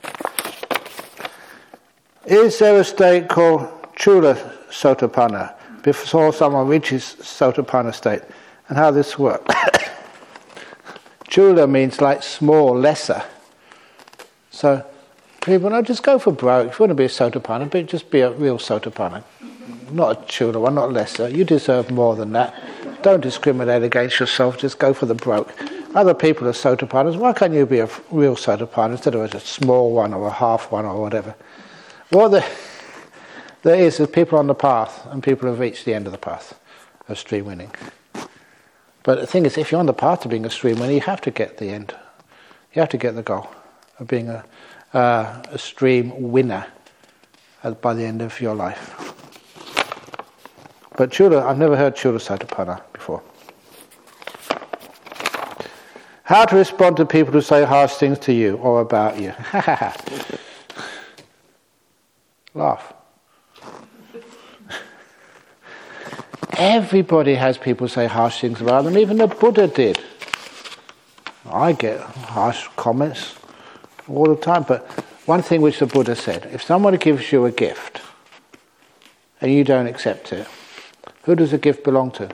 Is there a state called Chula Sotapanna before someone reaches Sotapanna state? And how this works? Chula means like small, lesser. So people, no, just go for broke. If you want to be a Sotapanna, but just be a real Sotapanna. Not a Chula one, not lesser. You deserve more than that. Don't discriminate against yourself, just go for the broke. Other people are Sotapannas, why can't you be a real Sotapanna instead of a small one or a half one or whatever? What there, there is is people on the path, and people have reached the end of the path of stream winning. But the thing is, if you're on the path to being a stream winner, you have to get the end. You have to get the goal of being a, uh, a stream winner at, by the end of your life. But Chula, I've never heard Chula Sotapanna before. How to respond to people who say harsh things to you or about you. Laugh. Everybody has people say harsh things about them, even the Buddha did. I get harsh comments all the time, but one thing which the Buddha said, if somebody gives you a gift and you don't accept it, who does the gift belong to?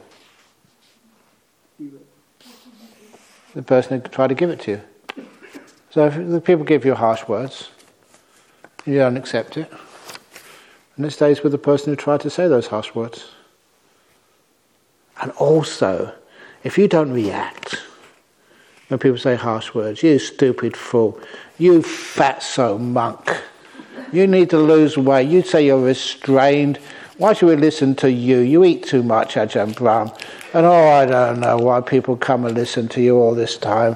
The person who tried to give it to you. So if the people give you harsh words, and you don't accept it, and it stays with the person who tried to say those harsh words. And also, if you don't react when people say harsh words, you stupid fool, you fatso monk, you need to lose weight, you say you're restrained, why should we listen to you? You eat too much, Ajahn Brahm. And oh, I don't know why people come and listen to you all this time.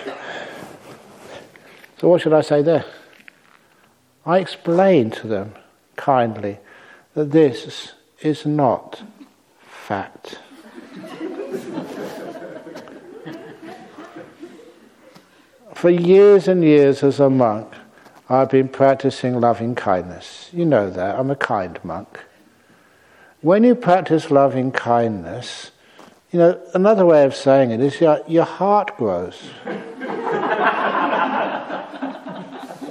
So what should I say there? I explain to them kindly that this is not fact. For years and years as a monk, I've been practicing loving kindness. You know that, I'm a kind monk. When you practice loving kindness, you know, another way of saying it is your, your heart grows.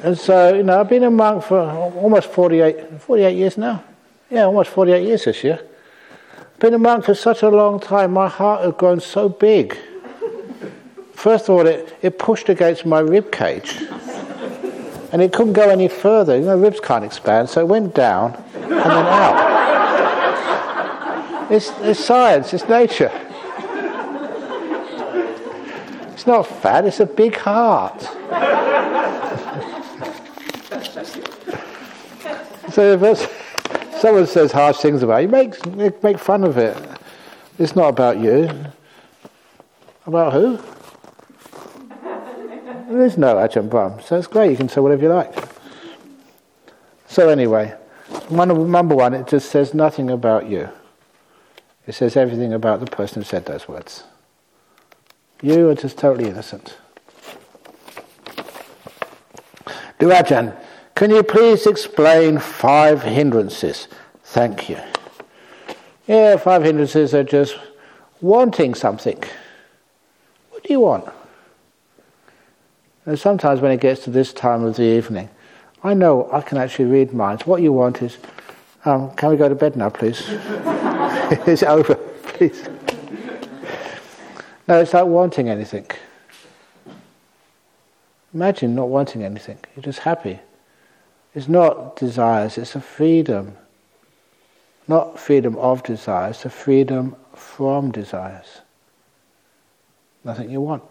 And so, you know, I've been a monk for almost forty-eight, forty-eight years now. Yeah, almost forty-eight years this year. Been a monk for such a long time, my heart has grown so big. First of all, it, it pushed against my rib cage. And it couldn't go any further. You know, ribs can't expand, so it went down and then out. It's, it's science, it's nature. It's not fat, it's a big heart. So if someone says harsh things about you, make, make fun of it. It's not about you. About who? There is no Ajahn Brahm, so it's great, you can say whatever you like. So anyway, one, number one, it just says nothing about you. It says everything about the person who said those words. You are just totally innocent. To Ajahn, can you please explain five hindrances? Thank you. Yeah, five hindrances are just wanting something. What do you want? And sometimes when it gets to this time of the evening, I know I can actually read minds. What you want is, um, can we go to bed now, please? It's over, please. No, it's like wanting anything. Imagine not wanting anything. You're just happy. It's not desires, it's a freedom. Not freedom of desires, it's a freedom from desires. Nothing you want.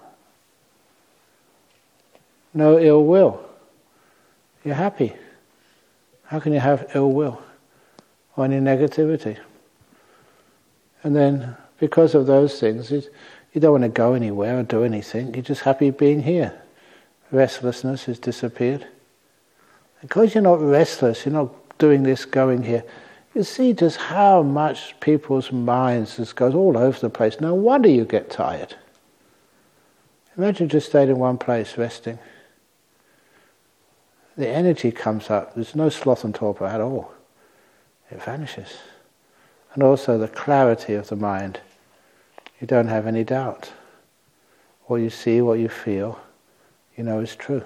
No ill will. You're happy. How can you have ill will or any negativity? And then, because of those things, you don't want to go anywhere or do anything. You're just happy being here. Restlessness has disappeared. Because you're not restless, you're not doing this, going here, you see just how much people's minds just goes all over the place. No wonder you get tired. Imagine just staying in one place, resting. The energy comes up. There's no sloth and torpor at all. It vanishes. And also the clarity of the mind. You don't have any doubt. What you see, what you feel, you know is true.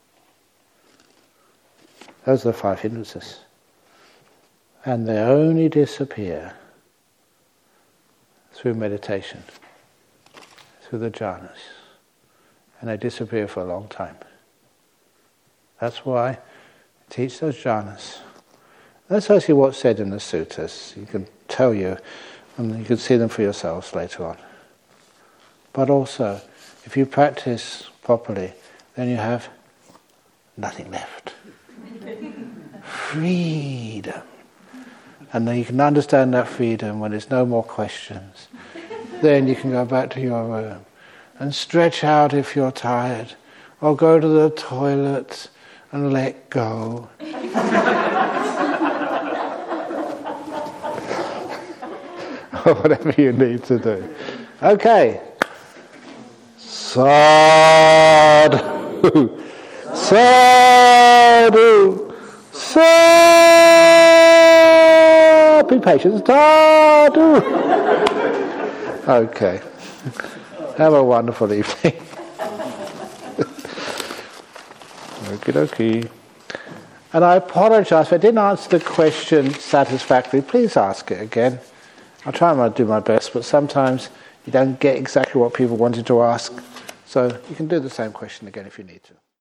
Those are the five hindrances. And they only disappear through meditation, through the jhanas. And they disappear for a long time. That's why I teach those jhanas. That's actually what's said in the suttas. You can tell you, and you can see them for yourselves later on. But also, if you practice properly, then you have nothing left. Freedom. And then you can understand that freedom when there's no more questions. Then you can go back to your room and stretch out if you're tired, or go to the toilet and let go. Or whatever you need to do. Okay. Sadhu. Sadhu. Sadhu. Be patient. Sadhu. Okay. Have a wonderful evening. Okie dokie. And I apologize if I didn't answer the question satisfactorily. Please ask it again. I'll try and do my best, but sometimes you don't get exactly what people wanted to ask. So you can do the same question again if you need to.